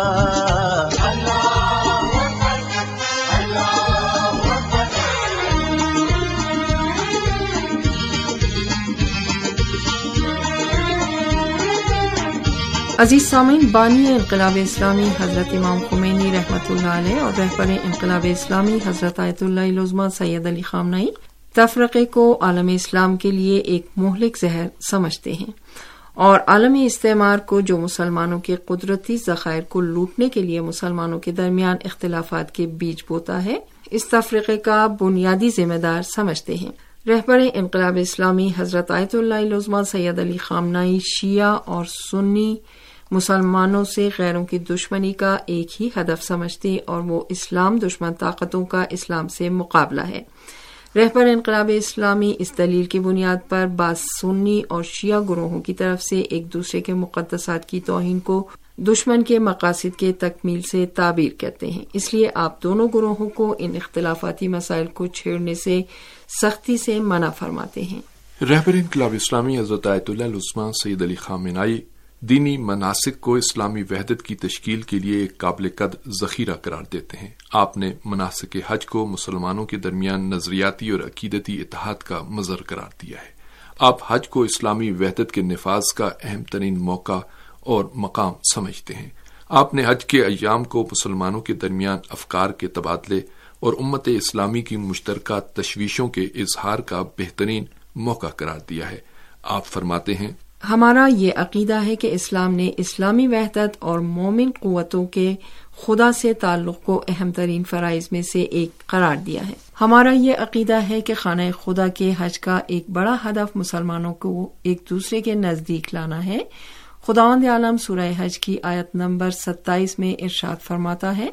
عزیز سامعین، بانی انقلاب اسلامی حضرت امام خمینی رحمۃ اللہ علیہ اور رہبر انقلاب اسلامی حضرت آیت اللہ العظمیٰ سید علی خامنئی تفرقے کو عالم اسلام کے لیے ایک مہلک زہر سمجھتے ہیں، اور عالمی استعمار کو جو مسلمانوں کے قدرتی ذخائر کو لوٹنے کے لیے مسلمانوں کے درمیان اختلافات کے بیج بوتا ہے، اس تفرقے کا بنیادی ذمہ دار سمجھتے ہیں۔ رہبر انقلاب اسلامی حضرت آیت اللہ العظمیٰ سید علی خامنئی شیعہ اور سنی مسلمانوں سے غیروں کی دشمنی کا ایک ہی ہدف سمجھتے، اور وہ اسلام دشمن طاقتوں کا اسلام سے مقابلہ ہے۔ رہبر انقلاب اسلامی اس دلیل کی بنیاد پر بعض سنی اور شیعہ گروہوں کی طرف سے ایک دوسرے کے مقدسات کی توہین کو دشمن کے مقاصد کے تکمیل سے تعبیر کرتے ہیں، اس لیے آپ دونوں گروہوں کو ان اختلافاتی مسائل کو چھیڑنے سے سختی سے منع فرماتے ہیں۔ رہبر انقلاب اسلامی حضرت آیت اللہ العظمیٰ سید علی خامنئی دینی مناسک کو اسلامی وحدت کی تشکیل کے لیے ایک قابل قدر ذخیرہ قرار دیتے ہیں۔ آپ نے مناسک حج کو مسلمانوں کے درمیان نظریاتی اور عقیدتی اتحاد کا مظہر قرار دیا ہے۔ آپ حج کو اسلامی وحدت کے نفاذ کا اہم ترین موقع اور مقام سمجھتے ہیں۔ آپ نے حج کے ایام کو مسلمانوں کے درمیان افکار کے تبادلے اور امت اسلامی کی مشترکہ تشویشوں کے اظہار کا بہترین موقع قرار دیا ہے۔ آپ فرماتے ہیں، ہمارا یہ عقیدہ ہے کہ اسلام نے اسلامی وحدت اور مومن قوتوں کے خدا سے تعلق کو اہم ترین فرائض میں سے ایک قرار دیا ہے۔ ہمارا یہ عقیدہ ہے کہ خانہ خدا کے حج کا ایک بڑا ہدف مسلمانوں کو ایک دوسرے کے نزدیک لانا ہے۔ خداوند عالم سورہ حج کی آیت نمبر ستائیس میں ارشاد فرماتا ہے،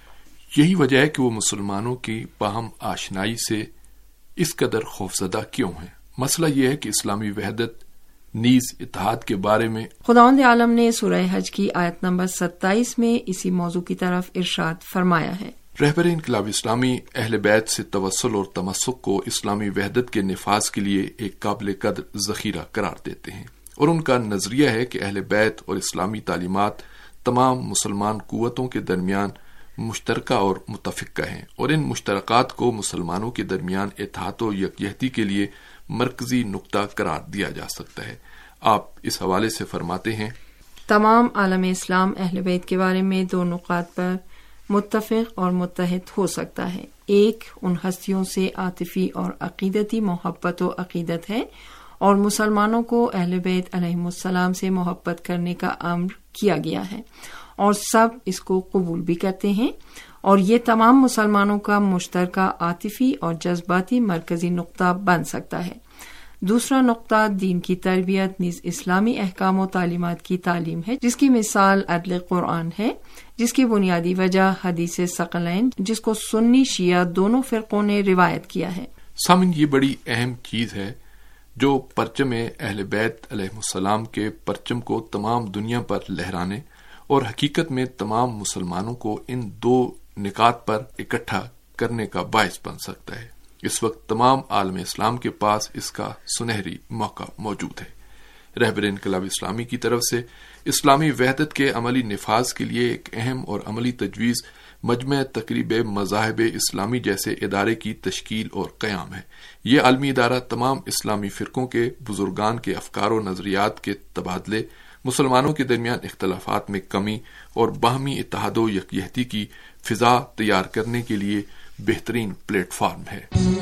یہی وجہ ہے کہ وہ مسلمانوں کی باہم آشنائی سے اس قدر خوفزدہ کیوں ہیں۔ مسئلہ یہ ہے کہ اسلامی وحدت نیز اتحاد کے بارے میں خداوند عالم نے سورہ حج کی آیت نمبر ستائیس میں اسی موضوع کی طرف ارشاد فرمایا ہے۔ رہبر انقلاب اسلامی اہل بیت سے توسل اور تمسک کو اسلامی وحدت کے نفاذ کے لیے ایک قابل قدر ذخیرہ قرار دیتے ہیں، اور ان کا نظریہ ہے کہ اہل بیت اور اسلامی تعلیمات تمام مسلمان قوتوں کے درمیان مشترکہ اور متفقہ ہیں، اور ان مشترکات کو مسلمانوں کے درمیان اتحاد و یکجہتی کے لیے مرکزی نقطہ قرار دیا جا سکتا ہے۔ آپ اس حوالے سے فرماتے ہیں، تمام عالم اسلام اہل بیت کے بارے میں دو نقاط پر متفق اور متحد ہو سکتا ہے۔ ایک ان ہستیوں سے عاطفی اور عقیدتی محبت و عقیدت ہے، اور مسلمانوں کو اہل بیت علیہم السلام سے محبت کرنے کا امر کیا گیا ہے، اور سب اس کو قبول بھی کرتے ہیں، اور یہ تمام مسلمانوں کا مشترکہ عاطفی اور جذباتی مرکزی نقطہ بن سکتا ہے۔ دوسرا نقطہ دین کی تربیت نیز اسلامی احکام و تعلیمات کی تعلیم ہے، جس کی مثال عدل قرآن ہے، جس کی بنیادی وجہ حدیث ثقلین جس کو سنی شیعہ دونوں فرقوں نے روایت کیا ہے۔ سامن، یہ بڑی اہم چیز ہے جو پرچم اہل بیت علیہ السلام کے پرچم کو تمام دنیا پر لہرانے اور حقیقت میں تمام مسلمانوں کو ان دو نکات پر اکٹھا کرنے کا باعث بن سکتا ہے۔ اس وقت تمام عالم اسلام کے پاس اس کا سنہری موقع موجود ہے۔ رہبر انقلاب اسلامی کی طرف سے اسلامی وحدت کے عملی نفاذ کے لیے ایک اہم اور عملی تجویز مجمع تقریب مذاہب اسلامی جیسے ادارے کی تشکیل اور قیام ہے۔ یہ عالمی ادارہ تمام اسلامی فرقوں کے بزرگان کے افکار و نظریات کے تبادلے، مسلمانوں کے درمیان اختلافات میں کمی اور باہمی اتحاد و یکجہتی کی فضا تیار کرنے کے لیے بہترین پلیٹ فارم ہے۔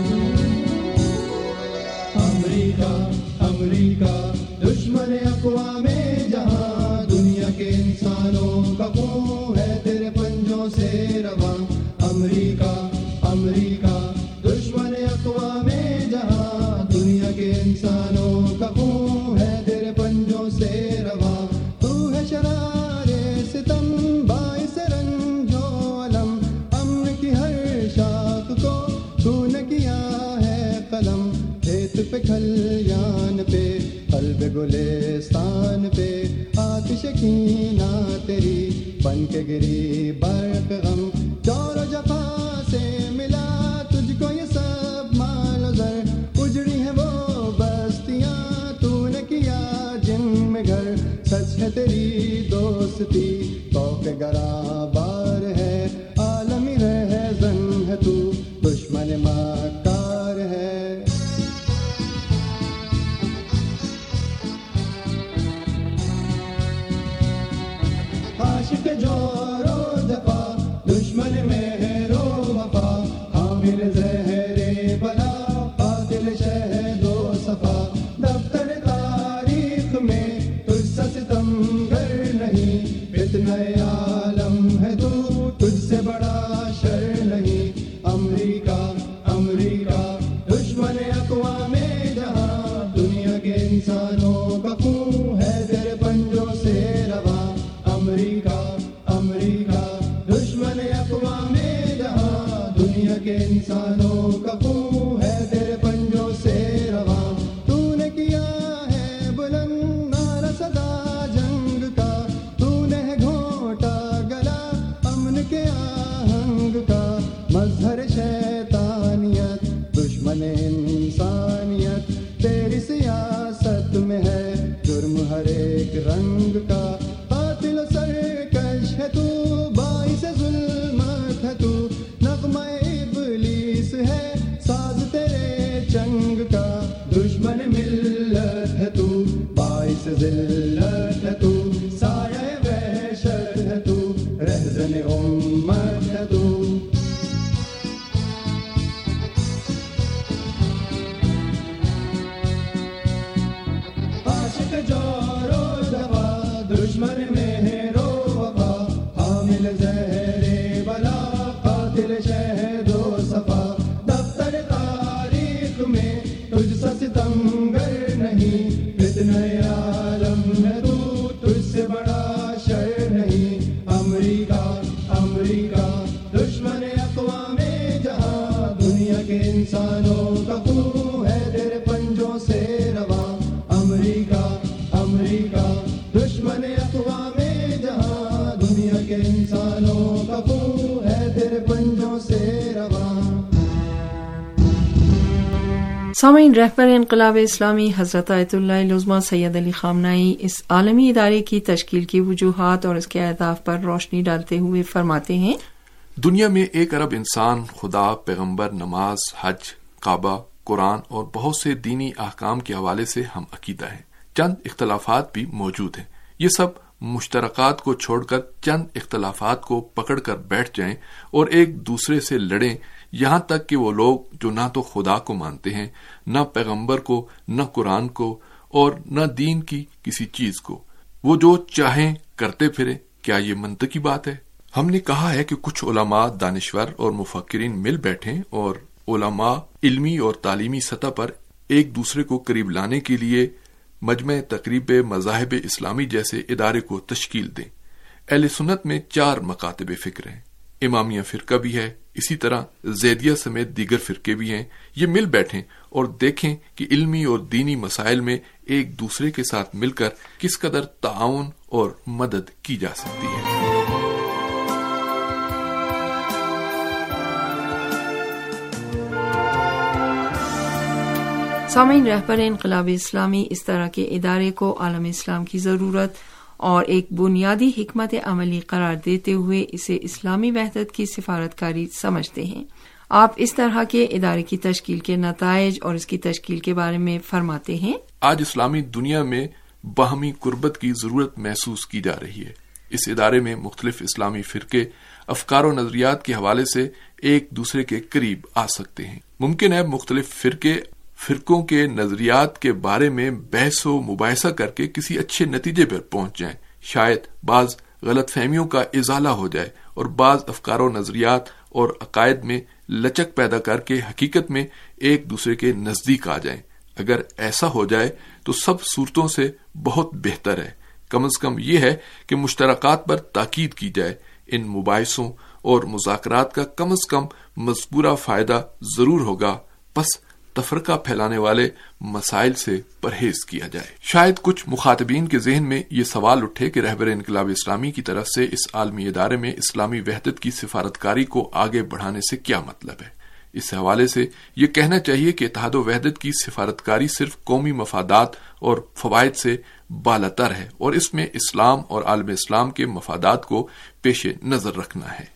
امریکہ امریکہ دشمن اقوام جہاں، دنیا کے انسانوں کا خون ہے تیرے پنجوں سے رواں۔ امریکہ امریکہ دشمن اقوام جہاں، دنیا کے انسانوں کا خون ہے تیرے پنجوں سے رواں۔ تو ہے شرار ستم باعث جب گلستان پہ آتش کینا تیری بن کے گری برق غم جور و جفا سے ملا تجھ کو یہ سب مال و زر اجڑی ہیں وہ بستیاں تو نے کیا جن میں گھر سچ ہے تیری دوستی توق گراں بار ہے عالمی رہزن ہے تو دشمن مکار ہے عاشق جور و جفا دشمن مہر و وفا حامل زہر بلا قاتل شہد و صفا دفتر تاریخ میں تجھ سے ستمگر نہیں فتنہ عالم ہے تو تجھ سے بڑا شر نہیں امریکہ امریکہ دشمن اقوام جہاں دنیا کے انسانوں کا خون ہے تیرے پنجوں سے رواں امریکہ امریکہ دشمن اقوام جہاں دنیا کے انسانوں کا خون ہے تیرے پنجوں سے رواں تو نے کیا ہے بلند نعرہ صدا جنگ کا تو نے ہے گھونٹا گلا امن کے آہنگ کا مظہر شیطانیت دشمن انسانیت تیری سیاست میں ہے جرم ہر ایک رنگ کا قاتل و سرکش ہے تو باعث ظلمت ہے تو نغمہ ابلیس ہے ساز تیرے چنگ کا دشمن ملت ہے تو باعث ذلت ہے تو سایہ وحشت ہے تو رہزن امت ہے تو عاشق جور و جفا دشمن مہر و وفا حامل زہر بلا قاتل شہد و صفا دفتر تاریخ میں تجھ سے ستمگر نہیں فتنہ عالم ہے تو تجھ سے بڑا شر نہیں امریکہ امریکہ دشمن اقوام جہاں دنیا کے انسانوں کا خون ہے تیرے پنجوں سے رواں امریکہ امریکہ دشمن اقوام جہاں دنیا کے انسانوں کا خون ہے تیرے پنجوں سے رواں سامعین، رہبر انقلاب اسلامی حضرت آیت اللہ العظمیٰ سید علی خامنہئی اس عالمی ادارے کی تشکیل کی وجوہات اور اس کے اہداف پر روشنی ڈالتے ہوئے فرماتے ہیں، دنیا میں ایک ارب انسان خدا، پیغمبر، نماز، حج، کعبہ، قرآن اور بہت سے دینی احکام کے حوالے سے ہم عقیدہ ہیں۔ چند اختلافات بھی موجود ہیں، یہ سب مشترکات کو چھوڑ کر چند اختلافات کو پکڑ کر بیٹھ جائیں اور ایک دوسرے سے لڑیں، یہاں تک کہ وہ لوگ جو نہ تو خدا کو مانتے ہیں، نہ پیغمبر کو، نہ قرآن کو اور نہ دین کی کسی چیز کو، وہ جو چاہیں کرتے پھریں، کیا یہ منطقی بات ہے؟ ہم نے کہا ہے کہ کچھ علماء، دانشور اور مفکرین مل بیٹھیں اور علماء علمی اور تعلیمی سطح پر ایک دوسرے کو قریب لانے کے لیے مجمع تقریب مذاہب اسلامی جیسے ادارے کو تشکیل دیں۔ اہل سنت میں چار مکاتب فکر ہیں، امامیہ فرقہ بھی ہے، اسی طرح زیدیہ سمیت دیگر فرقے بھی ہیں۔ یہ مل بیٹھیں اور دیکھیں کہ علمی اور دینی مسائل میں ایک دوسرے کے ساتھ مل کر کس قدر تعاون اور مدد کی جا سکتی ہے۔ سامعین، رہبر انقلاب اسلامی اس طرح کے ادارے کو عالم اسلام کی ضرورت اور ایک بنیادی حکمت عملی قرار دیتے ہوئے اسے اسلامی وحدت کی سفارتکاری سمجھتے ہیں۔ آپ اس طرح کے ادارے کی تشکیل کے نتائج اور اس کی تشکیل کے بارے میں فرماتے ہیں، آج اسلامی دنیا میں باہمی قربت کی ضرورت محسوس کی جا رہی ہے۔ اس ادارے میں مختلف اسلامی فرقے افکار و نظریات کے حوالے سے ایک دوسرے کے قریب آ سکتے ہیں۔ ممکن ہے مختلف فرقے فرقوں کے نظریات کے بارے میں بحث و مباحثہ کر کے کسی اچھے نتیجے پر پہنچ جائیں، شاید بعض غلط فہمیوں کا ازالہ ہو جائے اور بعض افکار و نظریات اور عقائد میں لچک پیدا کر کے حقیقت میں ایک دوسرے کے نزدیک آ جائیں۔ اگر ایسا ہو جائے تو سب صورتوں سے بہت بہتر ہے۔ کم از کم یہ ہے کہ مشترکات پر تاکید کی جائے۔ ان مباحثوں اور مذاکرات کا کم از کم مذکورہ فائدہ ضرور ہوگا، پس تفرقہ پھیلانے والے مسائل سے پرہیز کیا جائے۔ شاید کچھ مخاطبین کے ذہن میں یہ سوال اٹھے کہ رہبر انقلاب اسلامی کی طرف سے اس عالمی ادارے میں اسلامی وحدت کی سفارتکاری کو آگے بڑھانے سے کیا مطلب ہے۔ اس حوالے سے یہ کہنا چاہیے کہ اتحاد و وحدت کی سفارتکاری صرف قومی مفادات اور فوائد سے بالاتر ہے اور اس میں اسلام اور عالم اسلام کے مفادات کو پیش نظر رکھنا ہے۔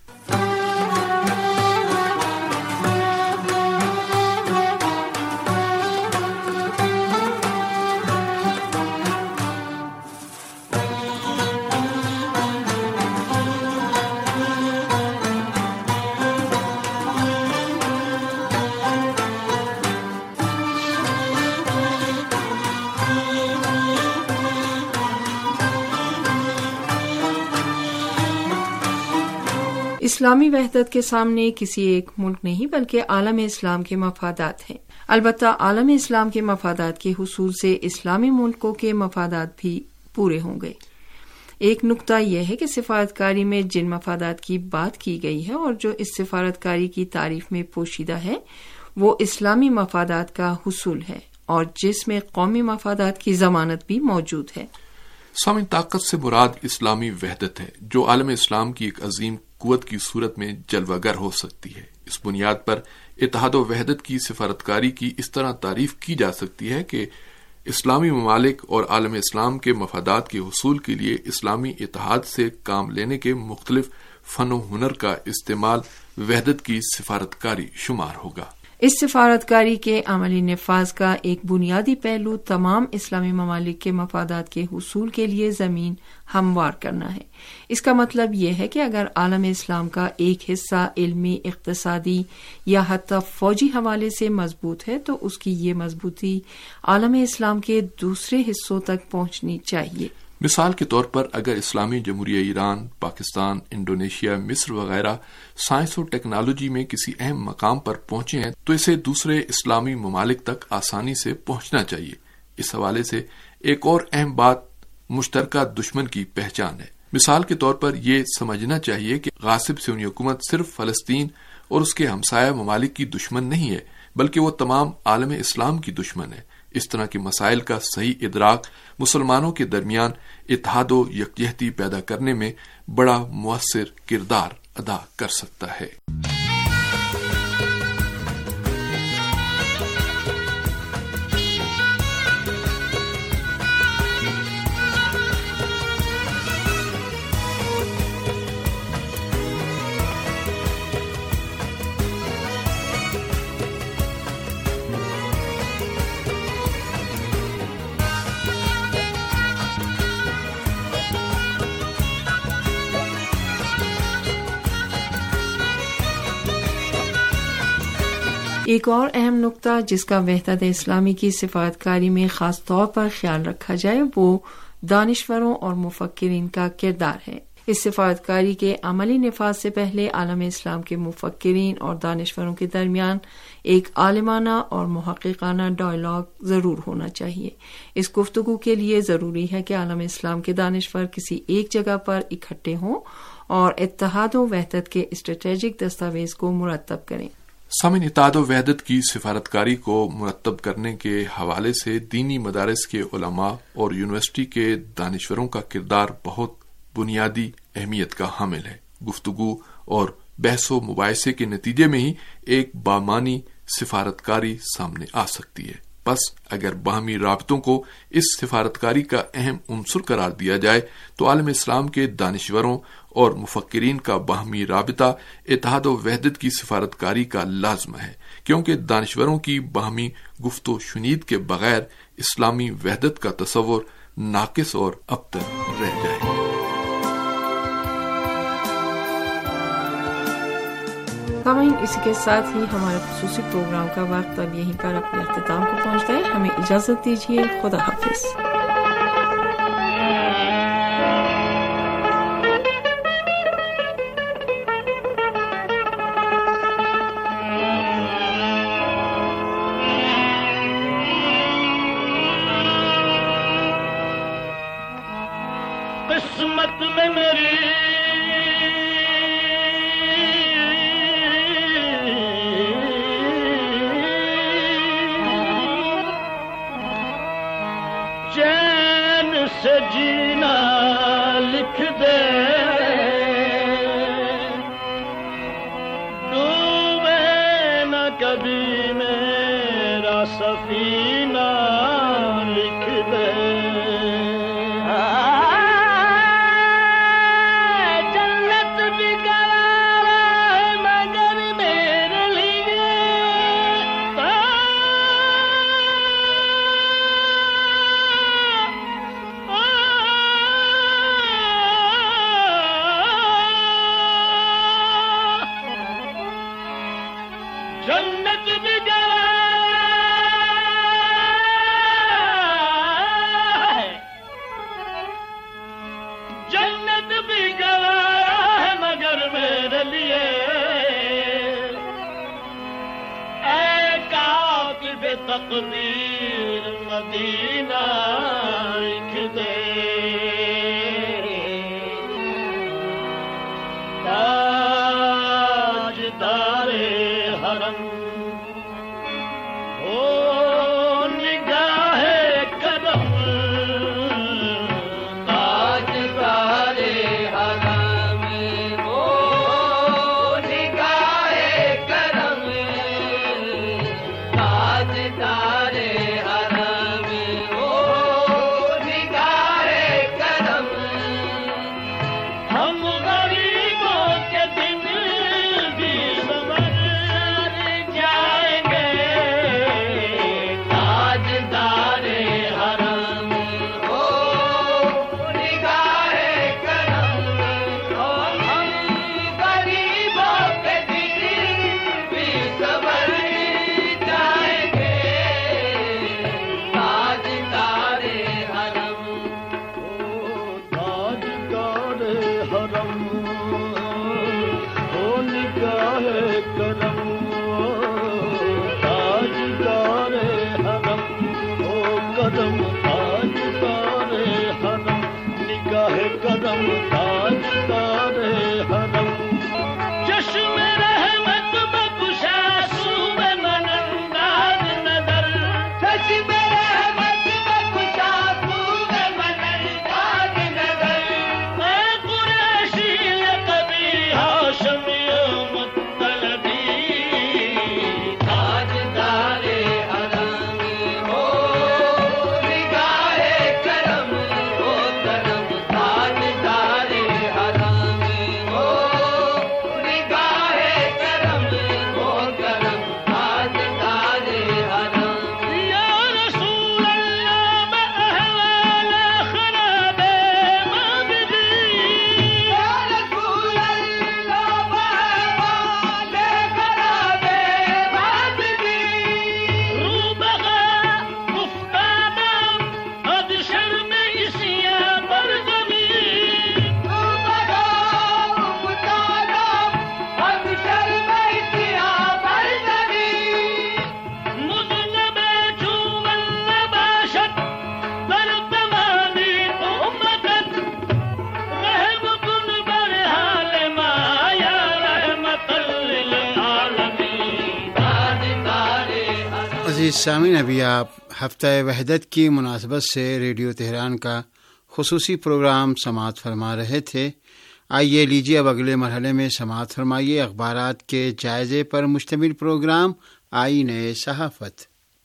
اسلامی وحدت کے سامنے کسی ایک ملک نہیں بلکہ عالم اسلام کے مفادات ہیں۔ البتہ عالم اسلام کے مفادات کے حصول سے اسلامی ملکوں کے مفادات بھی پورے ہوں گے۔ ایک نقطہ یہ ہے کہ سفارتکاری میں جن مفادات کی بات کی گئی ہے اور جو اس سفارتکاری کی تعریف میں پوشیدہ ہے وہ اسلامی مفادات کا حصول ہے اور جس میں قومی مفادات کی ضمانت بھی موجود ہے۔ سامعین، طاقت سے مراد اسلامی وحدت ہے جو عالم اسلام کی ایک عظیم قوت کی صورت میں جلوہ گر ہو سکتی ہے۔ اس بنیاد پر اتحاد و وحدت کی سفارتکاری کی اس طرح تعریف کی جا سکتی ہے کہ اسلامی ممالک اور عالم اسلام کے مفادات کے حصول کے لیے اسلامی اتحاد سے کام لینے کے مختلف فن و ہنر کا استعمال وحدت کی سفارتکاری شمار ہوگا۔ اس سفارتکاری کے عملی نفاذ کا ایک بنیادی پہلو تمام اسلامی ممالک کے مفادات کے حصول کے لیے زمین ہموار کرنا ہے۔ اس کا مطلب یہ ہے کہ اگر عالم اسلام کا ایک حصہ علمی، اقتصادی یا حتی فوجی حوالے سے مضبوط ہے تو اس کی یہ مضبوطی عالم اسلام کے دوسرے حصوں تک پہنچنی چاہیے۔ مثال کے طور پر اگر اسلامی جمہوریہ ایران، پاکستان، انڈونیشیا، مصر وغیرہ سائنس اور ٹیکنالوجی میں کسی اہم مقام پر پہنچے ہیں تو اسے دوسرے اسلامی ممالک تک آسانی سے پہنچنا چاہیے۔ اس حوالے سے ایک اور اہم بات مشترکہ دشمن کی پہچان ہے۔ مثال کے طور پر یہ سمجھنا چاہیے کہ غاصب صہیونی حکومت صرف فلسطین اور اس کے ہمسایہ ممالک کی دشمن نہیں ہے بلکہ وہ تمام عالم اسلام کی دشمن ہے۔ اس طرح کے مسائل کا صحیح ادراک مسلمانوں کے درمیان اتحاد و یکجہتی پیدا کرنے میں بڑا مؤثر کردار ادا کر سکتا ہے۔ ایک اور اہم نقطہ جس کا وحدت اسلامی کی سفارتکاری میں خاص طور پر خیال رکھا جائے وہ دانشوروں اور مفکرین کا کردار ہے۔ اس سفارتکاری کے عملی نفاذ سے پہلے عالم اسلام کے مفکرین اور دانشوروں کے درمیان ایک عالمانہ اور محققانہ ڈائیلاگ ضرور ہونا چاہیے۔ اس گفتگو کے لیے ضروری ہے کہ عالم اسلام کے دانشور کسی ایک جگہ پر اکٹھے ہوں اور اتحاد و وحدت کے اسٹریٹجک دستاویز کو مرتب کریں۔ سامعین، اتحاد و وحدت کی سفارتکاری کو مرتب کرنے کے حوالے سے دینی مدارس کے علماء اور یونیورسٹی کے دانشوروں کا کردار بہت بنیادی اہمیت کا حامل ہے۔ گفتگو اور بحث و مباحثے کے نتیجے میں ہی ایک بامانی سفارتکاری سامنے آ سکتی ہے۔ بس اگر باہمی رابطوں کو اس سفارتکاری کا اہم عنصر قرار دیا جائے تو عالم اسلام کے دانشوروں اور مفکرین کا باہمی رابطہ اتحاد و وحدت کی سفارتکاری کا لازم ہے، کیونکہ دانشوروں کی باہمی گفت و شنید کے بغیر اسلامی وحدت کا تصور ناقص اور ابتر رہ جائے گا۔ سامعین، اسی کے ساتھ ہی ہمارے خصوصی پروگرام کا وقت اب یہیں پر اپنے اختتام کو پہنچتا ہے۔ ہمیں اجازت دیجیے، خدا حافظ۔ قسمت میں میری چین سے جینا لکھ دے ڈوبے نہ کبھی میرا سفینہ لکھ دے جنت بھی گوارا ہے مگر میرے لیے جنت بھی گوارا ہے جنت بھی گوارا ہے مگر میرے لیے اے کاتب تقدیر مدینہ لکھ دے تاجدار حرم او نگاہ کرم تاجدار حرم او نگاہ کرم تاجدار حرم او نگاہ کرم ہم غریبوں کے دن بھی سنور جائیں گے تاجدار حرم او نگاہ کرم ہم غریبوں کے دن بھی سنور جائیں گے تاجدار حرم تاجدار حرم او نگاہ کرم تاجدار حرم او کرم تاجدار حرم نگاہ کرم تاجدار حرم چشم رحمت بخشا سوب من انداز نظر چشم رحمت بخشا سوب من انداز نظر اے قریشی کبھی ہاشمی مطلبی تاجدار حرم او نگاہ کرم او کرم تاجدار حرم او نگاہ کرم او کرم تاجدار حرم یا رسول اللہ بأحوال خراب مغربی یا رسول اللہ بأحوال خراب مغربی روبغا افتادم از شرم اسیاں برگمی روبغا افتادم از شرم اسیاں برگمی مذنب چومن نباشد در تمامی امتت رحم کن بر حال ما یا رحمت للعالمین تاجدار حرم عزیز سامعین، ابھی آپ ہفتہ وحدت کی مناسبت سے ریڈیو تہران کا خصوصی پروگرام سماعت فرما رہے تھے۔ آئیے لیجیے اب اگلے مرحلے میں سماعت فرمائیے اخبارات کے جائزے پر مشتمل پروگرام آئین صحافت۔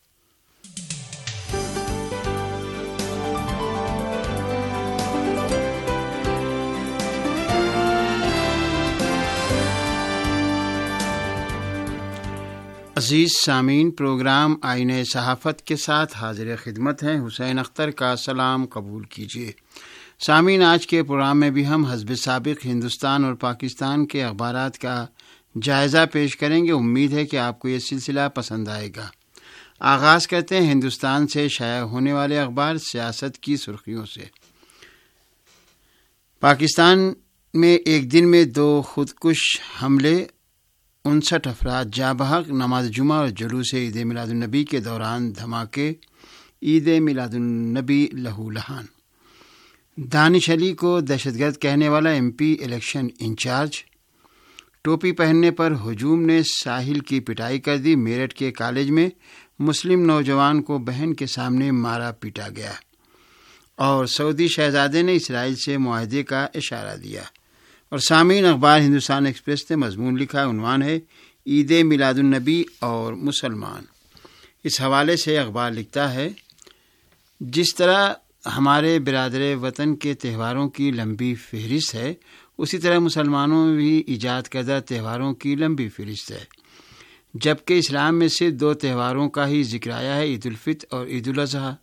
عزیز سامعین، پروگرام آئین صحافت کے ساتھ حاضر خدمت ہیں حسین اختر کا سلام قبول کیجیے۔ سامعین، آج کے پروگرام میں بھی ہم حسب سابق ہندوستان اور پاکستان کے اخبارات کا جائزہ پیش کریں گے۔ امید ہے کہ آپ کو یہ سلسلہ پسند آئے گا۔ آغاز کرتے ہیں ہندوستان سے شائع ہونے والے اخبار سیاست کی سرخیوں سے۔ پاکستان میں ایک دن میں دو خودکش حملے، انسٹھ افراد جاں بحق، نماز جمعہ اور جلوس عید میلاد النبی کے دوران دھماکے، عید میلاد النبی لہو لہان۔ دانش علی کو دہشت گرد کہنے والا ایم پی الیکشن انچارج، ٹوپی پہننے پر ہجوم نے ساحل کی پٹائی کر دی۔ میرٹھ کے کالج میں مسلم نوجوان کو بہن کے سامنے مارا پیٹا گیا۔ اور سعودی شہزادے نے اسرائیل سے معاہدے کا اشارہ دیا۔ اور سامعین، اخبار ہندوستان ایکسپریس نے مضمون لکھا، عنوان ہے عید میلاد النبی اور مسلمان۔ اس حوالے سے اخبار لکھتا ہے، جس طرح ہمارے برادر وطن کے تہواروں کی لمبی فہرست ہے، اسی طرح مسلمانوں میں بھی ایجاد کردہ تہواروں کی لمبی فہرست ہے، جبکہ اسلام میں صرف دو تہواروں کا ہی ذکر آیا ہے، عید الفطر اور عید الاضحیٰ۔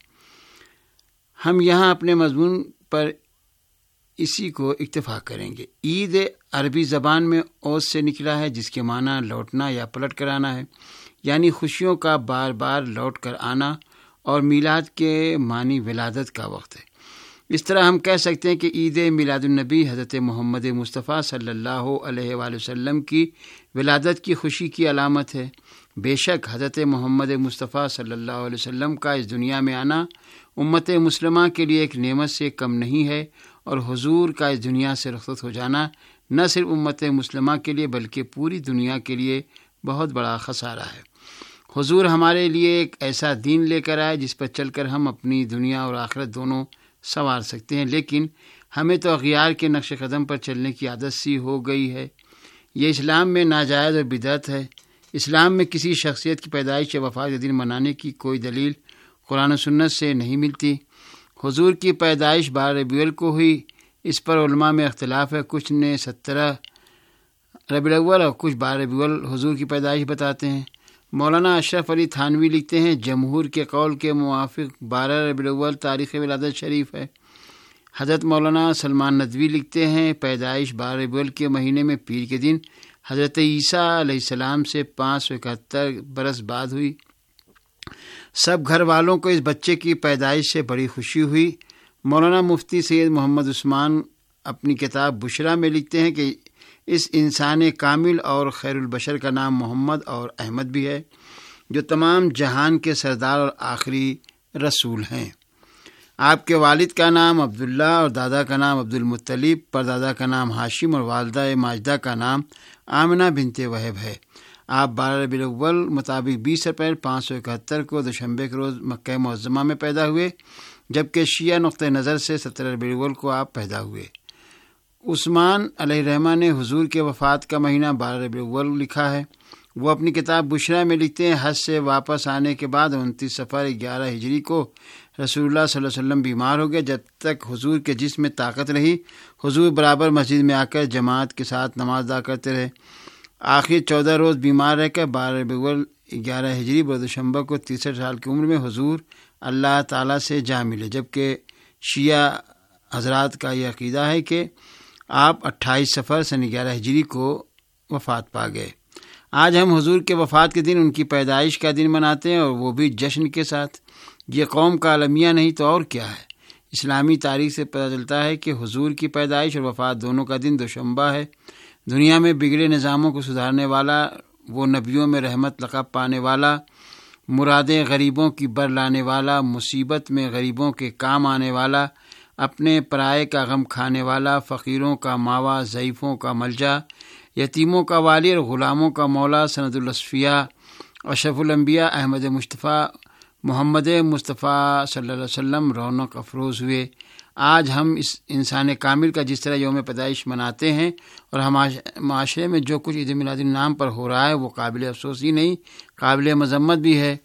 ہم یہاں اپنے مضمون پر اسی کو اکتفا کریں گے۔ عید عربی زبان میں اوس سے نکلا ہے، جس کے معنی لوٹنا یا پلٹ کر آنا ہے، یعنی خوشیوں کا بار بار لوٹ کر آنا، اور میلاد کے معنی ولادت کا وقت ہے۔ اس طرح ہم کہہ سکتے ہیں کہ عید میلاد النبی حضرت محمد مصطفیٰ صلی اللہ علیہ وآلہ وسلم کی ولادت کی خوشی کی علامت ہے۔ بے شک حضرت محمد مصطفیٰ صلی اللہ علیہ وسلم کا اس دنیا میں آنا امت مسلمہ کے لیے ایک نعمت سے کم نہیں ہے، اور حضور کا اس دنیا سے رخصت ہو جانا نہ صرف امت مسلمہ کے لیے بلکہ پوری دنیا کے لیے بہت بڑا خسارہ ہے۔ حضور ہمارے لیے ایک ایسا دین لے کر آئے جس پر چل کر ہم اپنی دنیا اور آخرت دونوں سنوار سکتے ہیں، لیکن ہمیں تو اغیار کے نقش قدم پر چلنے کی عادت سی ہو گئی ہے۔ یہ اسلام میں ناجائز اور بدعت ہے۔ اسلام میں کسی شخصیت کی پیدائش یا وفات کا دن منانے کی کوئی دلیل قرآن و سنت سے نہیں ملتی۔ حضور کی پیدائش بارہ ربیع الاول کو ہوئی، اس پر علماء میں اختلاف ہے۔ کچھ نے سترہ ربیع الاول اور کچھ بارہ ربیع الاول حضور کی پیدائش بتاتے ہیں۔ مولانا اشرف علی تھانوی لکھتے ہیں، جمہور کے قول کے موافق بارہ ربیع الاول تاریخ ولادت شریف ہے۔ حضرت مولانا سلمان ندوی لکھتے ہیں، پیدائش بارہ ربیع الاول کے مہینے میں پیر کے دن حضرت عیسیٰ علیہ السلام سے پانچ سو اکہتر برس بعد ہوئی۔ سب گھر والوں کو اس بچے کی پیدائش سے بڑی خوشی ہوئی۔ مولانا مفتی سید محمد عثمان اپنی کتاب بشرا میں لکھتے ہیں کہ اس انسان کامل اور خیر البشر کا نام محمد اور احمد بھی ہے، جو تمام جہان کے سردار اور آخری رسول ہیں۔ آپ کے والد کا نام عبداللہ اور دادا کا نام عبد المطلب، پردادا کا نام ہاشم اور والدہ ماجدہ کا نام آمنہ بنت وہب ہے۔ آپ بارہ ربیع الاول مطابق بیس اپریل پانچ سو اکہتر کو دوشنبے کے روز مکہ معظمہ میں پیدا ہوئے، جبکہ شیعہ نقطہ نظر سے سترہ ربیع الاول کو آپ پیدا ہوئے۔ عثمان علیہ الرحمہ نے حضور کے وفات کا مہینہ بارہ ربیع الاول لکھا ہے۔ وہ اپنی کتاب بشرا میں لکھتے ہیں، حج سے واپس آنے کے بعد انتیس صفر گیارہ ہجری کو رسول اللہ صلی اللہ علیہ وسلم بیمار ہو گئے۔ جب تک حضور کے جسم میں طاقت رہی، حضور برابر مسجد میں آ کر جماعت کے ساتھ نماز ادا کرتے رہے۔ آخر چودہ روز بیمار رہ کر بارہ ربیع الاول گیارہ ہجری بردوشمبہ کو تیسٹھ سال کی عمر میں حضور اللہ تعالیٰ سے جا ملے، جبکہ شیعہ حضرات کا یہ عقیدہ ہے کہ آپ اٹھائیس صفر سن گیارہ ہجری کو وفات پا گئے۔ آج ہم حضور کے وفات کے دن ان کی پیدائش کا دن مناتے ہیں، اور وہ بھی جشن کے ساتھ۔ یہ قوم کا المیہ نہیں تو اور کیا ہے۔ اسلامی تاریخ سے پتہ چلتا ہے کہ حضور کی پیدائش اور وفات دونوں کا دن دوشمبہ ہے۔ دنیا میں بگڑے نظاموں کو سدھارنے والا، وہ نبیوں میں رحمت لقب پانے والا، مرادیں غریبوں کی بر لانے والا، مصیبت میں غریبوں کے کام آنے والا، اپنے پرائے کا غم کھانے والا، فقیروں کا ماوا، ضعیفوں کا ملجا، یتیموں کا والی اور غلاموں کا مولا، سند الاصفیاء، اشرف الانبیاء احمد مصطفیٰ محمد مصطفیٰ صلی اللہ علیہ وسلم رونق افروز ہوئے۔ آج ہم اس انسان کامل کا جس طرح یوم پیدائش مناتے ہیں، اور ہمارے معاشرے میں جو کچھ عید میلاد النام پر ہو رہا ہے وہ قابل افسوس ہی نہیں، قابل مذمت بھی ہے۔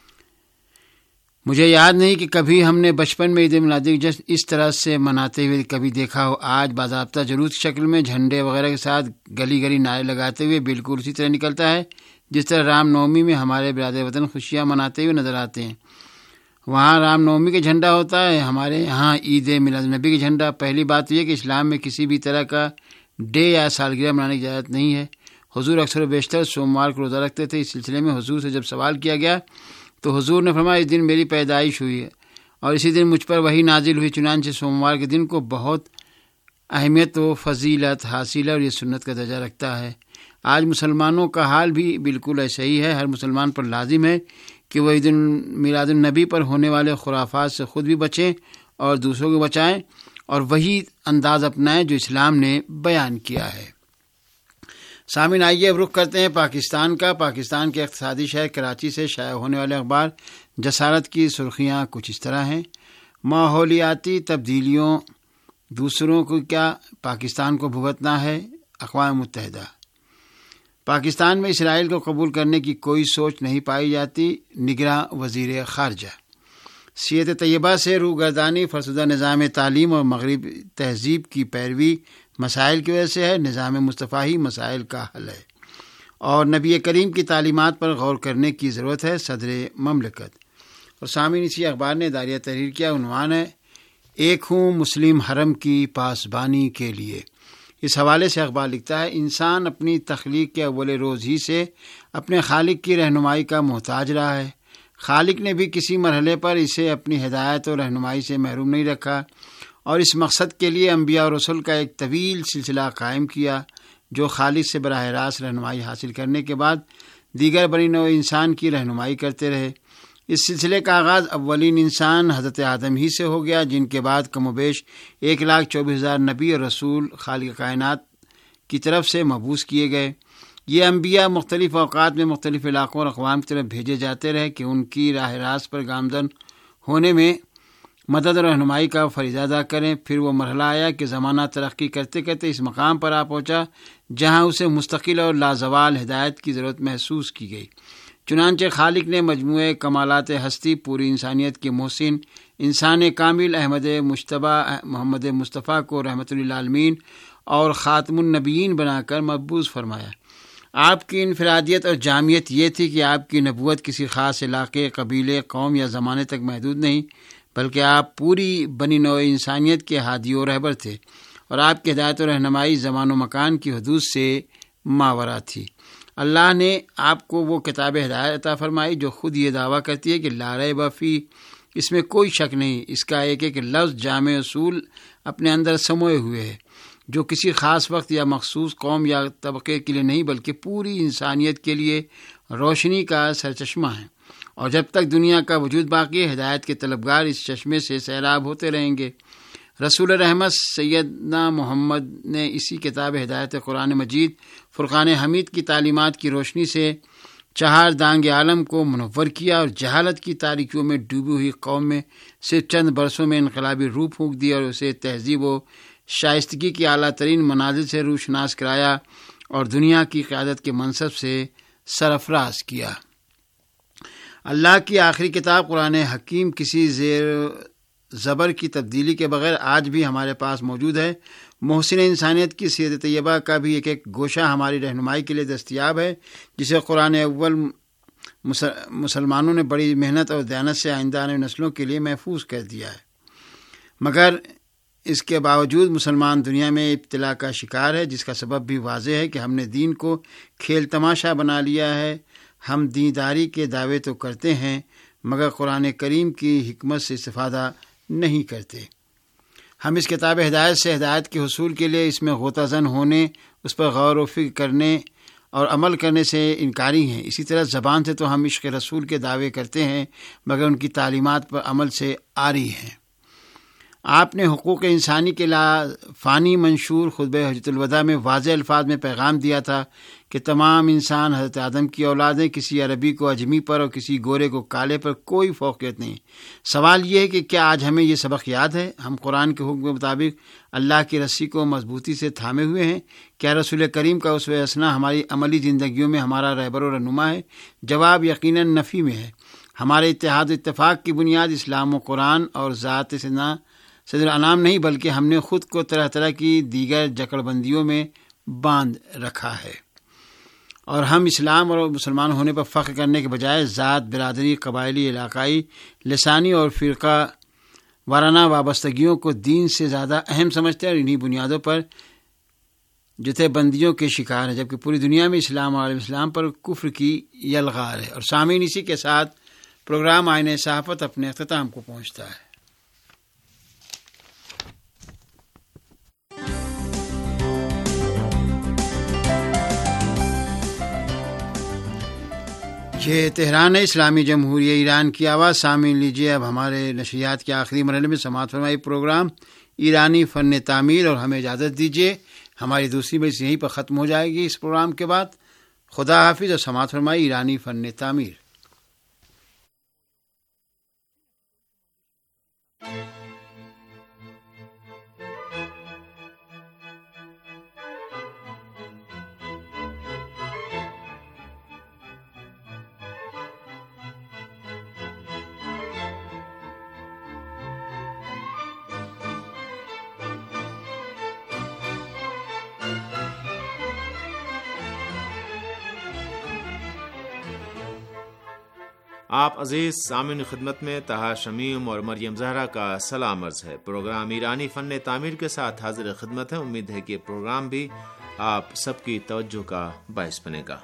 مجھے یاد نہیں کہ کبھی ہم نے بچپن میں عید میلاد جشن اس طرح سے مناتے ہوئے کبھی دیکھا ہو۔ آج باضابطہ جلوس کی شکل میں جھنڈے وغیرہ کے ساتھ گلی گلی نعرے لگاتے ہوئے بالکل اسی طرح نکلتا ہے جس طرح رام نومی میں ہمارے برادر وطن خوشیاں مناتے ہوئے نظر آتے ہیں۔ وہاں رام نومی کا جھنڈا ہوتا ہے، ہمارے یہاں عید میلاد النبی کا جھنڈا۔ پہلی بات یہ کہ اسلام میں کسی بھی طرح کا ڈے یا سالگرہ منانے کی اجازت نہیں ہے۔ حضور اکثر و بیشتر سوموار کو روزہ رکھتے تھے۔ اس سلسلے میں حضور سے جب سوال کیا گیا تو حضور نے فرمایا، اس دن میری پیدائش ہوئی ہے اور اسی دن مجھ پر وحی نازل ہوئی، چنانچہ سوموار کے دن کو بہت اہمیت و فضیلت حاصل ہے اور یہ سنت کا درجہ رکھتا ہے۔ آج مسلمانوں کا حال بھی بالکل ایسا ہی ہے۔ ہر مسلمان پر لازم ہے کہ وہ عید میلاد النبی پر ہونے والے خرافات سے خود بھی بچیں اور دوسروں کو بچائیں، اور وہی انداز اپنائیں جو اسلام نے بیان کیا ہے۔ سامعین، آئیے اب رخ کرتے ہیں پاکستان کا۔ پاکستان کے اقتصادی شہر کراچی سے شائع ہونے والے اخبار جسارت کی سرخیاں کچھ اس طرح ہیں۔ ماحولیاتی تبدیلیوں دوسروں کو کیا پاکستان کو بھگتنا ہے؟ اقوام متحدہ۔ پاکستان میں اسرائیل کو قبول کرنے کی کوئی سوچ نہیں پائی جاتی، نگراں وزیر خارجہ۔ سیرت طیبہ سے روگردانی فرسودہ نظام تعلیم اور مغرب تہذیب کی پیروی مسائل کی وجہ سے ہے، نظام مصطفیٰ ہی مسائل کا حل ہے اور نبی کریم کی تعلیمات پر غور کرنے کی ضرورت ہے، صدر مملکت۔ اور سامعین، اسی اخبار نے داریہ تحریر کیا، عنوان ہے ایک ہوں مسلم حرم کی پاسبانی کے لیے۔ اس حوالے سے اخبار لکھتا ہے، انسان اپنی تخلیق کے اول روز ہی سے اپنے خالق کی رہنمائی کا محتاج رہا ہے۔ خالق نے بھی کسی مرحلے پر اسے اپنی ہدایت اور رہنمائی سے محروم نہیں رکھا اور اس مقصد کے لیے انبیاء اور رسول کا ایک طویل سلسلہ قائم کیا، جو خالق سے براہ راست رہنمائی حاصل کرنے کے بعد دیگر بنی نوع انسان کی رہنمائی کرتے رہے۔ اس سلسلے کا آغاز اولین انسان حضرت آدم ہی سے ہو گیا، جن کے بعد کم و بیش ایک لاکھ چوبیس ہزار نبی اور رسول خالق کائنات کی طرف سے مبعوث کیے گئے۔ یہ انبیاء مختلف اوقات میں مختلف علاقوں اور اقوام کی طرف بھیجے جاتے رہے کہ ان کی راہ راست پر گامزن ہونے میں مدد اور رہنمائی کا فریضہ ادا کریں۔ پھر وہ مرحلہ آیا کہ زمانہ ترقی کرتے کرتے اس مقام پر آ پہنچا جہاں اسے مستقل اور لازوال ہدایت کی ضرورت محسوس کی گئی۔ چنانچہ خالق نے مجموعہ کمالات ہستی، پوری انسانیت کے محسن، انسان کامل احمد مجتبی محمد مصطفیٰ کو رحمت للعالمین اور خاتم النبیین بنا کر مبعوث فرمایا۔ آپ کی انفرادیت اور جامعیت یہ تھی کہ آپ کی نبوت کسی خاص علاقے، قبیلے، قوم یا زمانے تک محدود نہیں، بلکہ آپ پوری بنی نوع انسانیت کے ہادی و رہبر تھے اور آپ کی ہدایت و رہنمائی زمان و مکان کی حدود سے ماورا تھی۔ اللہ نے آپ کو وہ کتاب ہدایت عطا فرمائی جو خود یہ دعویٰ کرتی ہے کہ لا ریب فیہ، اس میں کوئی شک نہیں، اس کا ایک ایک لفظ جامع اصول اپنے اندر سموئے ہوئے ہے، جو کسی خاص وقت یا مخصوص قوم یا طبقے کے لیے نہیں بلکہ پوری انسانیت کے لیے روشنی کا سرچشمہ ہے، اور جب تک دنیا کا وجود باقی ہے ہدایت کے طلبگار اس چشمے سے سیراب ہوتے رہیں گے۔ رسول رحمت سیدنا محمد نے اسی کتاب ہدایت قرآن مجید فرقان حمید کی تعلیمات کی روشنی سے چہار دانگ عالم کو منور کیا اور جہالت کی تاریکیوں میں ڈوبی ہوئی قوم میں صرف چند برسوں میں انقلابی روح پھونک دی اور اسے تہذیب و شائستگی کی اعلیٰ ترین منازل سے روشناس کرایا اور دنیا کی قیادت کے منصب سے سرفراز کیا۔ اللہ کی آخری کتاب قرآن حکیم کسی زیر زبر کی تبدیلی کے بغیر آج بھی ہمارے پاس موجود ہے۔ محسن انسانیت کی سیرت طیبہ کا بھی ایک ایک گوشہ ہماری رہنمائی کے لیے دستیاب ہے، جسے قرآن اول مسلمانوں نے بڑی محنت اور دیانت سے آئندہ نسلوں کے لیے محفوظ کر دیا ہے، مگر اس کے باوجود مسلمان دنیا میں ابتلا کا شکار ہے، جس کا سبب بھی واضح ہے کہ ہم نے دین کو کھیل تماشا بنا لیا ہے۔ ہم دینداری کے دعوے تو کرتے ہیں مگر قرآن کریم کی حکمت سے استفادہ نہیں کرتے۔ ہم اس کتاب ہدایت سے ہدایت کے حصول کے لیے اس میں غوطہ زن ہونے، اس پر غور و فکر کرنے اور عمل کرنے سے انکاری ہیں۔ اسی طرح زبان سے تو ہم عشق رسول کے دعوے کرتے ہیں مگر ان کی تعلیمات پر عمل سے عاری ہیں۔ آپ نے حقوق انسانی کے لا فانی منشور خطبہ حجۃ الوداع میں واضح الفاظ میں پیغام دیا تھا کہ تمام انسان حضرت آدم کی اولادیں، کسی عربی کو اجمی پر اور کسی گورے کو کالے پر کوئی فوقیت نہیں۔ سوال یہ ہے کہ کیا آج ہمیں یہ سبق یاد ہے؟ ہم قرآن کے حکم کے مطابق اللہ کی رسی کو مضبوطی سے تھامے ہوئے ہیں؟ کیا رسول کریم کا اسوہ حسنہ ہماری عملی زندگیوں میں ہمارا رہبر و رہنما ہے؟ جواب یقیناً نفی میں ہے۔ ہمارے اتحاد و اتفاق کی بنیاد اسلام و قرآن اور ذات سے نہ صدر انعام نہیں بلکہ ہم نے خود کو طرح طرح کی دیگر جکڑ بندیوں میں باندھ رکھا ہے، اور ہم اسلام اور مسلمان ہونے پر فخر کرنے کے بجائے ذات، برادری، قبائلی، علاقائی، لسانی اور فرقہ وارانہ وابستگیوں کو دین سے زیادہ اہم سمجھتے ہیں اور انہی بنیادوں پر جتھے بندیوں کے شکار ہیں، جبکہ پوری دنیا میں اسلام اور عالم اسلام پر کفر کی یلغار ہے۔ اور سامعین، اسی کے ساتھ پروگرام آئین صحافت اپنے اختتام کو پہنچتا ہے۔ یہ تہران ہے، اسلامی جمہوریہ ایران کی آواز۔ سامعین، لیجیے اب ہمارے نشریات کے آخری مرحلے میں سماعت فرمائی پروگرام ایرانی فن تعمیر، اور ہمیں اجازت دیجیے، ہماری دوسری بحث یہیں پر ختم ہو جائے گی اس پروگرام کے بعد۔ خدا حافظ اور سماعت فرمائی ایرانی فن تعمیر۔ آپ عزیز سامعین خدمت میں طہا شمیم اور مریم زہرا کا سلام عرض ہے۔ پروگرام ایرانی فن تعمیر کے ساتھ حاضر خدمت ہے۔ امید ہے کہ پروگرام بھی آپ سب کی توجہ کا باعث بنے گا۔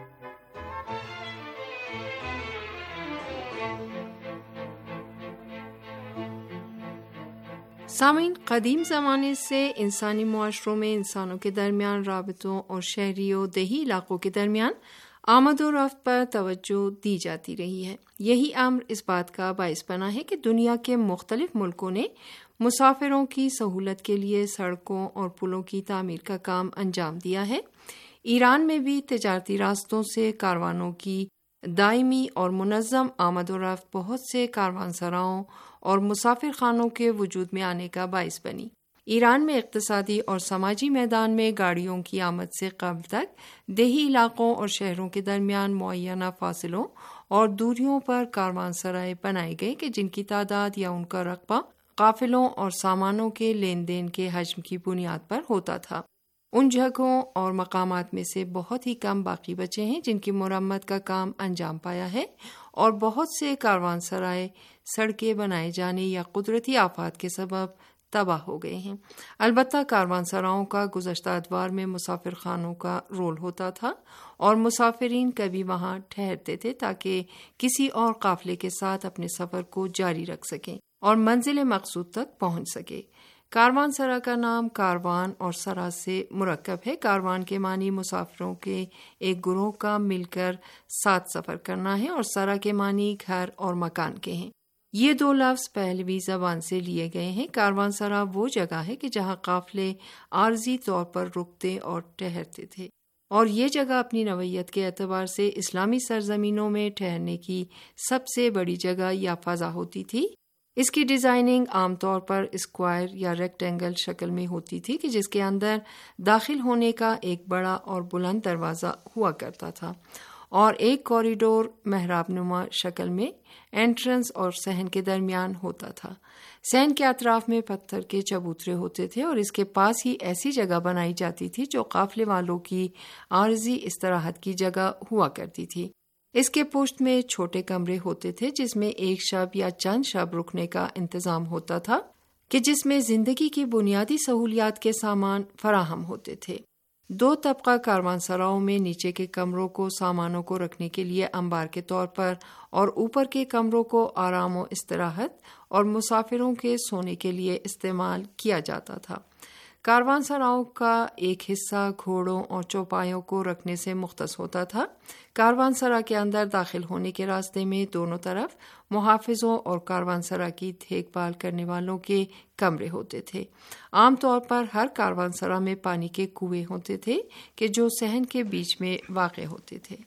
سامعین، قدیم زمانے سے انسانی معاشروں میں انسانوں کے درمیان رابطوں اور شہری و دیہی علاقوں کے درمیان آمد و رفت پر توجہ دی جاتی رہی ہے۔ یہی امر اس بات کا باعث بنا ہے کہ دنیا کے مختلف ملکوں نے مسافروں کی سہولت کے لیے سڑکوں اور پلوں کی تعمیر کا کام انجام دیا ہے۔ ایران میں بھی تجارتی راستوں سے کاروانوں کی دائمی اور منظم آمد و رفت بہت سے کاروان سراؤں اور مسافر خانوں کے وجود میں آنے کا باعث بنی۔ ایران میں اقتصادی اور سماجی میدان میں گاڑیوں کی آمد سے قبل تک دیہی علاقوں اور شہروں کے درمیان معینہ فاصلوں اور دوریوں پر کاروان سرائے بنائے گئے کہ جن کی تعداد یا ان کا رقبہ قافلوں اور سامانوں کے لین دین کے حجم کی بنیاد پر ہوتا تھا۔ ان جگہوں اور مقامات میں سے بہت ہی کم باقی بچے ہیں جن کی مرمت کا کام انجام پایا ہے، اور بہت سے کاروان سرائے سڑکیں بنائے جانے یا قدرتی آفات کے سبب تباہ ہو گئے ہیں۔ البتہ کاروان سراؤں کا گزشتہ ادوار میں مسافر خانوں کا رول ہوتا تھا، اور مسافرین کبھی وہاں ٹھہرتے تھے تاکہ کسی اور قافلے کے ساتھ اپنے سفر کو جاری رکھ سکیں اور منزل مقصود تک پہنچ سکے۔ کاروان سرا کا نام کاروان اور سرا سے مرکب ہے۔ کاروان کے معنی مسافروں کے ایک گروہ کا مل کر ساتھ سفر کرنا ہے، اور سرا کے معنی گھر اور مکان کے ہیں۔ یہ دو لفظ پہلوی زبان سے لیے گئے ہیں۔ کاروان سرا وہ جگہ ہے کہ جہاں قافلے عارضی طور پر رکتے اور ٹہرتے تھے، اور یہ جگہ اپنی نوعیت کے اعتبار سے اسلامی سرزمینوں میں ٹھہرنے کی سب سے بڑی جگہ یا فضا ہوتی تھی۔ اس کی ڈیزائننگ عام طور پر اسکوائر یا ریکٹینگل شکل میں ہوتی تھی کہ جس کے اندر داخل ہونے کا ایک بڑا اور بلند دروازہ ہوا کرتا تھا، اور ایک کوریڈور محراب نما شکل میں انٹرنس اور صحن کے درمیان ہوتا تھا۔ صحن کے اطراف میں پتھر کے چبوترے ہوتے تھے، اور اس کے پاس ہی ایسی جگہ بنائی جاتی تھی جو قافلے والوں کی عارضی استراحت کی جگہ ہوا کرتی تھی۔ اس کے پشت میں چھوٹے کمرے ہوتے تھے جس میں ایک شب یا چند شب رکنے کا انتظام ہوتا تھا کہ جس میں زندگی کی بنیادی سہولیات کے سامان فراہم ہوتے تھے۔ دو طبقہ کاروان سراؤں میں نیچے کے کمروں کو سامانوں کو رکھنے کے لیے انبار کے طور پر، اور اوپر کے کمروں کو آرام و استراحت اور مسافروں کے سونے کے لیے استعمال کیا جاتا تھا۔ کاروان سراؤں کا ایک حصہ گھوڑوں اور چوپایوں کو رکھنے سے مختص ہوتا تھا۔ کاروان سرا کے اندر داخل ہونے کے راستے میں دونوں طرف محافظوں اور کاروان سرا کی دیکھ بھال کرنے والوں کے کمرے ہوتے تھے۔ عام طور پر ہر کاروان سرا میں پانی کے کنویں ہوتے تھے کہ جو صحن کے بیچ میں واقع ہوتے تھے۔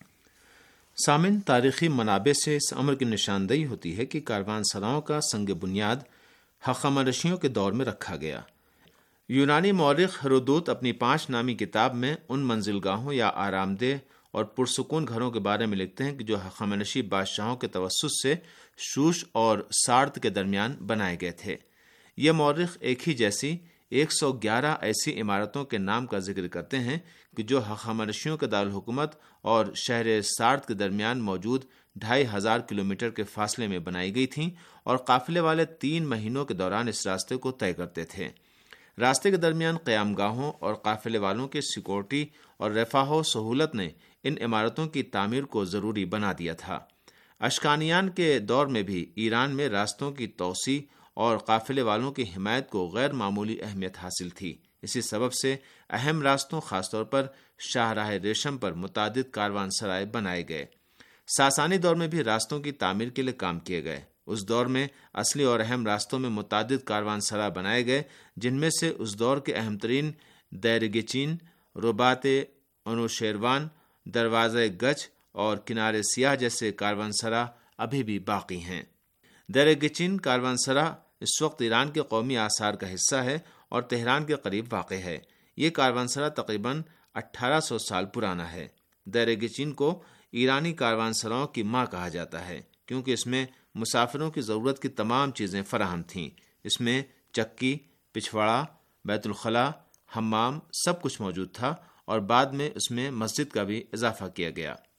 سامن، تاریخی منابع سے اس امر کی نشاندہی ہوتی ہے کہ کاروان سراؤں کا سنگ بنیاد ہخامنشیوں کے دور میں رکھا گیا۔ یونانی مورخ ہیرودوت اپنی پانچ نامی کتاب میں ان منزلگاہوں یا آرام دہ اور پرسکون گھروں کے بارے میں لکھتے ہیں کہ جو ہخامنشی بادشاہوں کے توسط سے شوش اور سارد کے درمیان بنائے گئے تھے۔ یہ مورخ ایک ہی جیسی ایک سو گیارہ ایسی عمارتوں کے نام کا ذکر کرتے ہیں کہ جو ہخامنشیوں کے دارالحکومت اور شہر سارد کے درمیان موجود ڈھائی ہزار کلومیٹر کے فاصلے میں بنائی گئی تھیں، اور قافلے والے تین مہینوں کے دوران اس راستے کو طے کرتے تھے۔ راستے کے درمیان قیام گاہوں اور قافلے والوں کے سیکورٹی اور رفاہ و سہولت نے ان عمارتوں کی تعمیر کو ضروری بنا دیا تھا۔ اشکانیان کے دور میں بھی ایران میں راستوں کی توسیع اور قافلے والوں کی حمایت کو غیر معمولی اہمیت حاصل تھی۔ اسی سبب سے اہم راستوں، خاص طور پر شاہراہ ریشم پر متعدد کاروان سرائے بنائے گئے۔ ساسانی دور میں بھی راستوں کی تعمیر کے لیے کام کیے گئے۔ اس دور میں اصلی اور اہم راستوں میں متعدد کاروان سرا بنائے گئے، جن میں سے اس دور کے اہم ترین دیر گچین، رباط انوشیروان، دروازہ گچ اور کنارے سیاہ جیسے کاروان سرا ابھی بھی باقی ہیں۔ دیر گچین کاروان سرا اس وقت ایران کے قومی آثار کا حصہ ہے اور تہران کے قریب واقع ہے۔ یہ کاروان سرا تقریباً اٹھارہ سو سال پرانا ہے۔ دیر گچین کو ایرانی کاروان سراؤں کی ماں کہا جاتا ہے کیونکہ اس میں مسافروں کی ضرورت کی تمام چیزیں فراہم تھیں۔ اس میں چکی، پچھواڑا، بیت الخلاء، حمام سب کچھ موجود تھا، اور بعد میں اس میں مسجد کا بھی اضافہ کیا گیا۔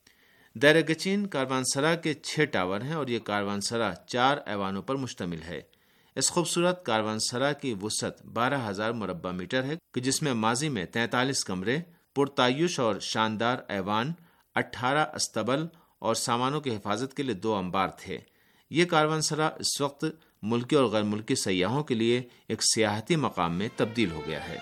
دیر گچین کاروانسرا کے چھ ٹاور ہیں اور یہ کاروانسرا چار ایوانوں پر مشتمل ہے۔ اس خوبصورت کاروانسرا کی وسعت بارہ ہزار مربع میٹر ہے کہ جس میں ماضی میں تینتالیس کمرے، پرتعیش اور شاندار ایوان، اٹھارہ استبل اور سامانوں کی حفاظت کے لیے دو انبار تھے۔ یہ کاروانسرا اس وقت ملکی اور غیر ملکی سیاحوں کے لیے ایک سیاحتی مقام میں تبدیل ہو گیا ہے۔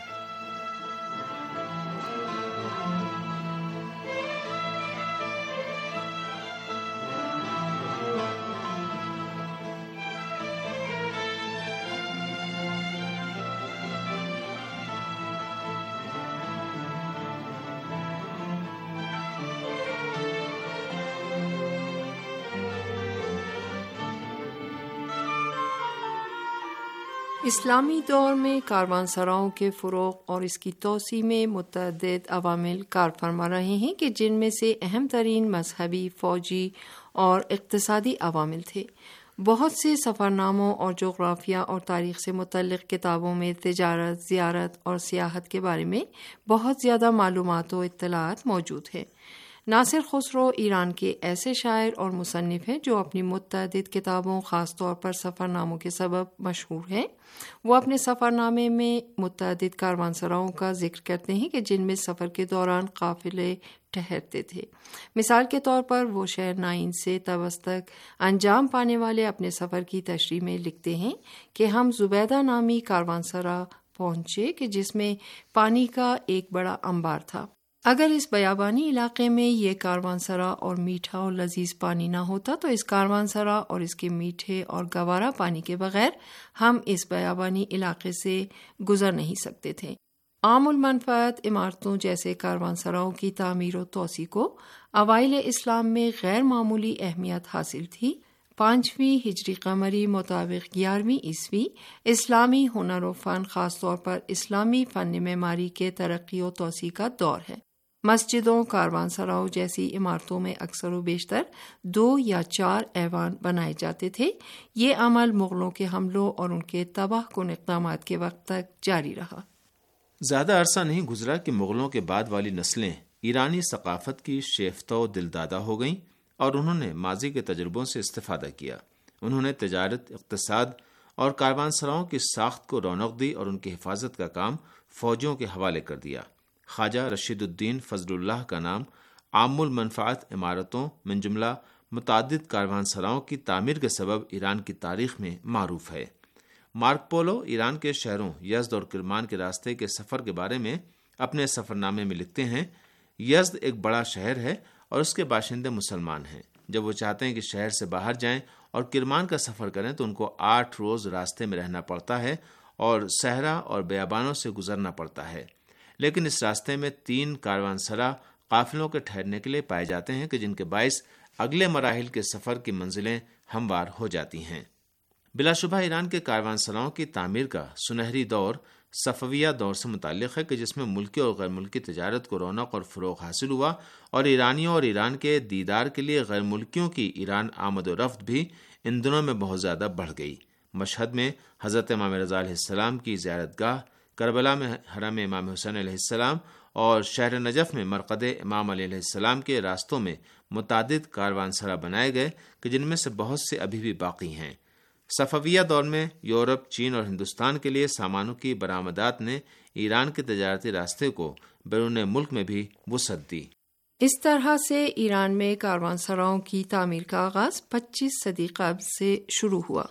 اسلامی دور میں کاروان سراؤں کے فروغ اور اس کی توسیع میں متعدد عوامل کار فرما رہے ہیں کہ جن میں سے اہم ترین مذہبی، فوجی اور اقتصادی عوامل تھے۔ بہت سے سفرناموں اور جغرافیہ اور تاریخ سے متعلق کتابوں میں تجارت، زیارت اور سیاحت کے بارے میں بہت زیادہ معلومات و اطلاعات موجود ہیں۔ ناصر خسرو ایران کے ایسے شاعر اور مصنف ہیں جو اپنی متعدد کتابوں، خاص طور پر سفرناموں کے سبب مشہور ہیں۔ وہ اپنے سفرنامے میں متعدد کاروانسراؤں کا ذکر کرتے ہیں کہ جن میں سفر کے دوران قافلے ٹھہرتے تھے۔ مثال کے طور پر وہ شہر نائن سے طبس تک انجام پانے والے اپنے سفر کی تشریح میں لکھتے ہیں کہ ہم زبیدہ نامی کاروانسرا پہنچے کہ جس میں پانی کا ایک بڑا انبار تھا۔ اگر اس بیابانی علاقے میں یہ کاروانسرا اور میٹھا اور لذیذ پانی نہ ہوتا تو اس کاروانسرا اور اس کے میٹھے اور گوارا پانی کے بغیر ہم اس بیابانی علاقے سے گزر نہیں سکتے تھے۔ عام المنفعت عمارتوں جیسے کاروانسراؤں کی تعمیر و توسیع کو اوائل اسلام میں غیر معمولی اہمیت حاصل تھی۔ پانچویں ہجری قمری مطابق گیارہویں عیسوی اسلامی ہنر و فن، خاص طور پر اسلامی فن معماری کے ترقی و توسیع کا دور ہے۔ مسجدوں، کاروانسراؤں جیسی عمارتوں میں اکثر و بیشتر دو یا چار ایوان بنائے جاتے تھے۔ یہ عمل مغلوں کے حملوں اور ان کے تباہ کن اقدامات کے وقت تک جاری رہا۔ زیادہ عرصہ نہیں گزرا کہ مغلوں کے بعد والی نسلیں ایرانی ثقافت کی شیفتہ و دلدادہ ہو گئیں اور انہوں نے ماضی کے تجربوں سے استفادہ کیا۔ انہوں نے تجارت، اقتصاد اور کاروانسراؤں کی ساخت کو رونق دی اور ان کی حفاظت کا کام فوجیوں کے حوالے کر دیا۔ خواجہ رشید الدین فضل اللہ کا نام عام المنفعت عمارتوں من جملہ متعدد کاروانسراؤں کی تعمیر کے سبب ایران کی تاریخ میں معروف ہے۔ مارک پولو ایران کے شہروں یزد اور کرمان کے راستے کے سفر کے بارے میں اپنے سفرنامے میں لکھتے ہیں، یزد ایک بڑا شہر ہے اور اس کے باشندے مسلمان ہیں۔ جب وہ چاہتے ہیں کہ شہر سے باہر جائیں اور کرمان کا سفر کریں تو ان کو آٹھ روز راستے میں رہنا پڑتا ہے اور صحرا اور بیابانوں سے گزرنا پڑتا ہے۔ لیکن اس راستے میں تین کاروانسرا قافلوں کے ٹھہرنے کے لیے پائے جاتے ہیں کہ جن کے باعث اگلے مراحل کے سفر کی منزلیں ہموار ہو جاتی ہیں۔ بلا شبہ ایران کے کاروانسراؤں کی تعمیر کا سنہری دور صفویہ دور سے متعلق ہے کہ جس میں ملکی اور غیر ملکی تجارت کو رونق اور فروغ حاصل ہوا اور ایرانیوں اور ایران کے دیدار کے لیے غیر ملکیوں کی ایران آمد و رفت بھی ان دنوں میں بہت زیادہ بڑھ گئی۔ مشہد میں حضرت امام رضا علیہ السلام کی زیارت گاہ، کربلا میں حرم امام حسین علیہ السلام اور شہر نجف میں مرقد امام علی علیہ السلام کے راستوں میں متعدد کاروانسرا بنائے گئے کہ جن میں سے بہت سے ابھی بھی باقی ہیں۔ صفویہ دور میں یورپ، چین اور ہندوستان کے لیے سامانوں کی برآمدات نے ایران کے تجارتی راستے کو بیرون ملک میں بھی وسعت دی۔ اس طرح سے ایران میں کاروانسراؤں کی تعمیر کا آغاز پچیس صدی قبل سے شروع ہوا۔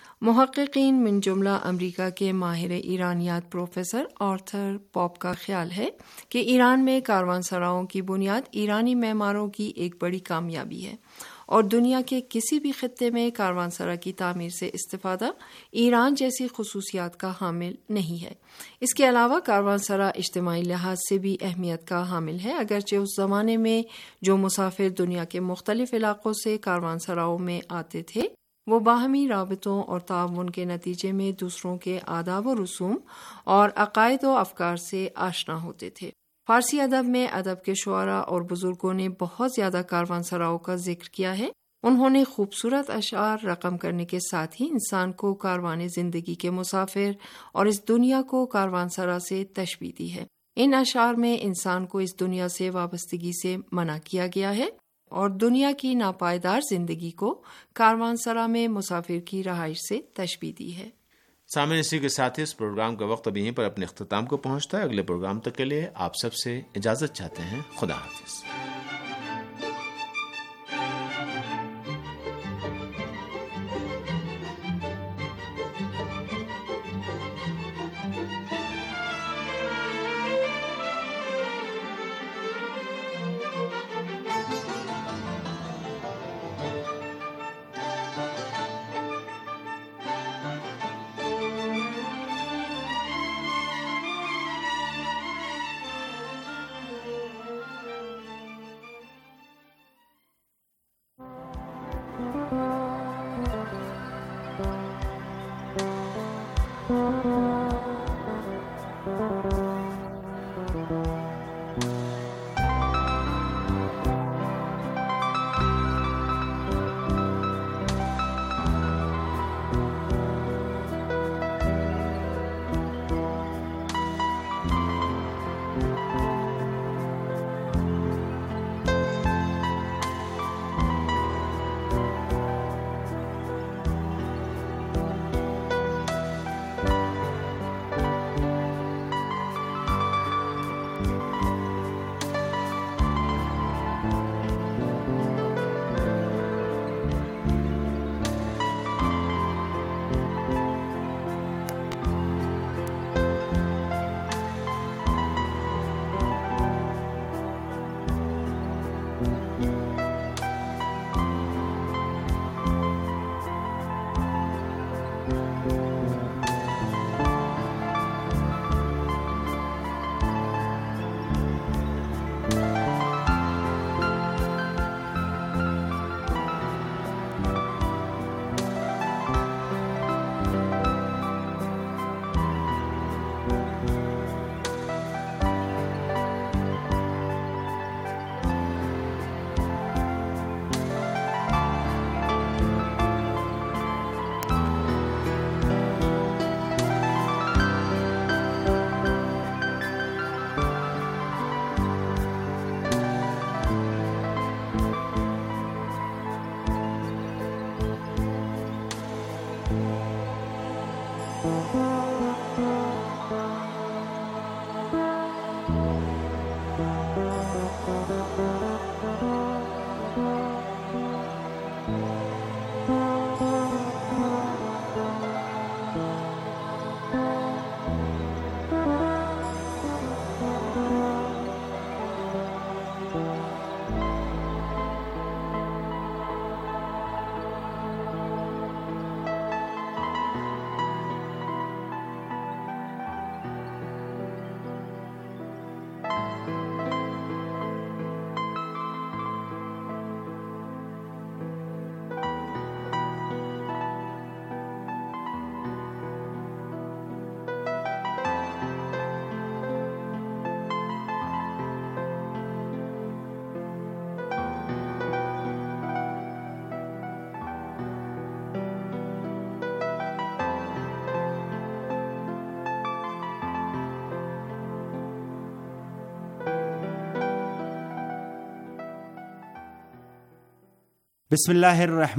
محققین من جملہ امریکہ کے ماہر ایرانیات پروفیسر آرتھر پاپ کا خیال ہے کہ ایران میں کاروانسراؤں کی بنیاد ایرانی معماروں کی ایک بڑی کامیابی ہے اور دنیا کے کسی بھی خطے میں کاروانسرا کی تعمیر سے استفادہ ایران جیسی خصوصیات کا حامل نہیں ہے۔ اس کے علاوہ کاروانسرا اجتماعی لحاظ سے بھی اہمیت کا حامل ہے، اگرچہ اس زمانے میں جو مسافر دنیا کے مختلف علاقوں سے کاروانسراؤں میں آتے تھے وہ باہمی رابطوں اور تعاون کے نتیجے میں دوسروں کے آداب و رسوم اور عقائد و افکار سے آشنا ہوتے تھے۔ فارسی ادب میں ادب کے شعراء اور بزرگوں نے بہت زیادہ کاروانسراؤں کا ذکر کیا ہے۔ انہوں نے خوبصورت اشعار رقم کرنے کے ساتھ ہی انسان کو کاروان زندگی کے مسافر اور اس دنیا کو کاروانسرا سے تشبیہ دی ہے۔ ان اشعار میں انسان کو اس دنیا سے وابستگی سے منع کیا گیا ہے और दुनिया की नापायदार जिंदगी को कारवानसरा में मुसाफिर की रहाइश से तशबीह दी है। सामने इसी के साथ ही इस प्रोग्राम का वक्त अब यहीं पर अपने अख्ताम को पहुंचता है। अगले प्रोग्राम तक के लिए आप सबसे इजाजत चाहते हैं। खुदा हाफिज।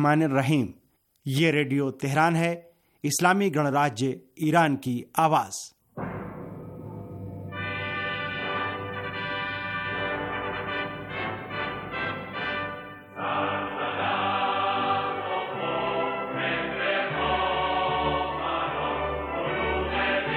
बिस्मिल्लाहिर्रहमानिर्रहीम। ये रेडियो तेहरान है, इस्लामी गणराज्य ईरान की आवाज़।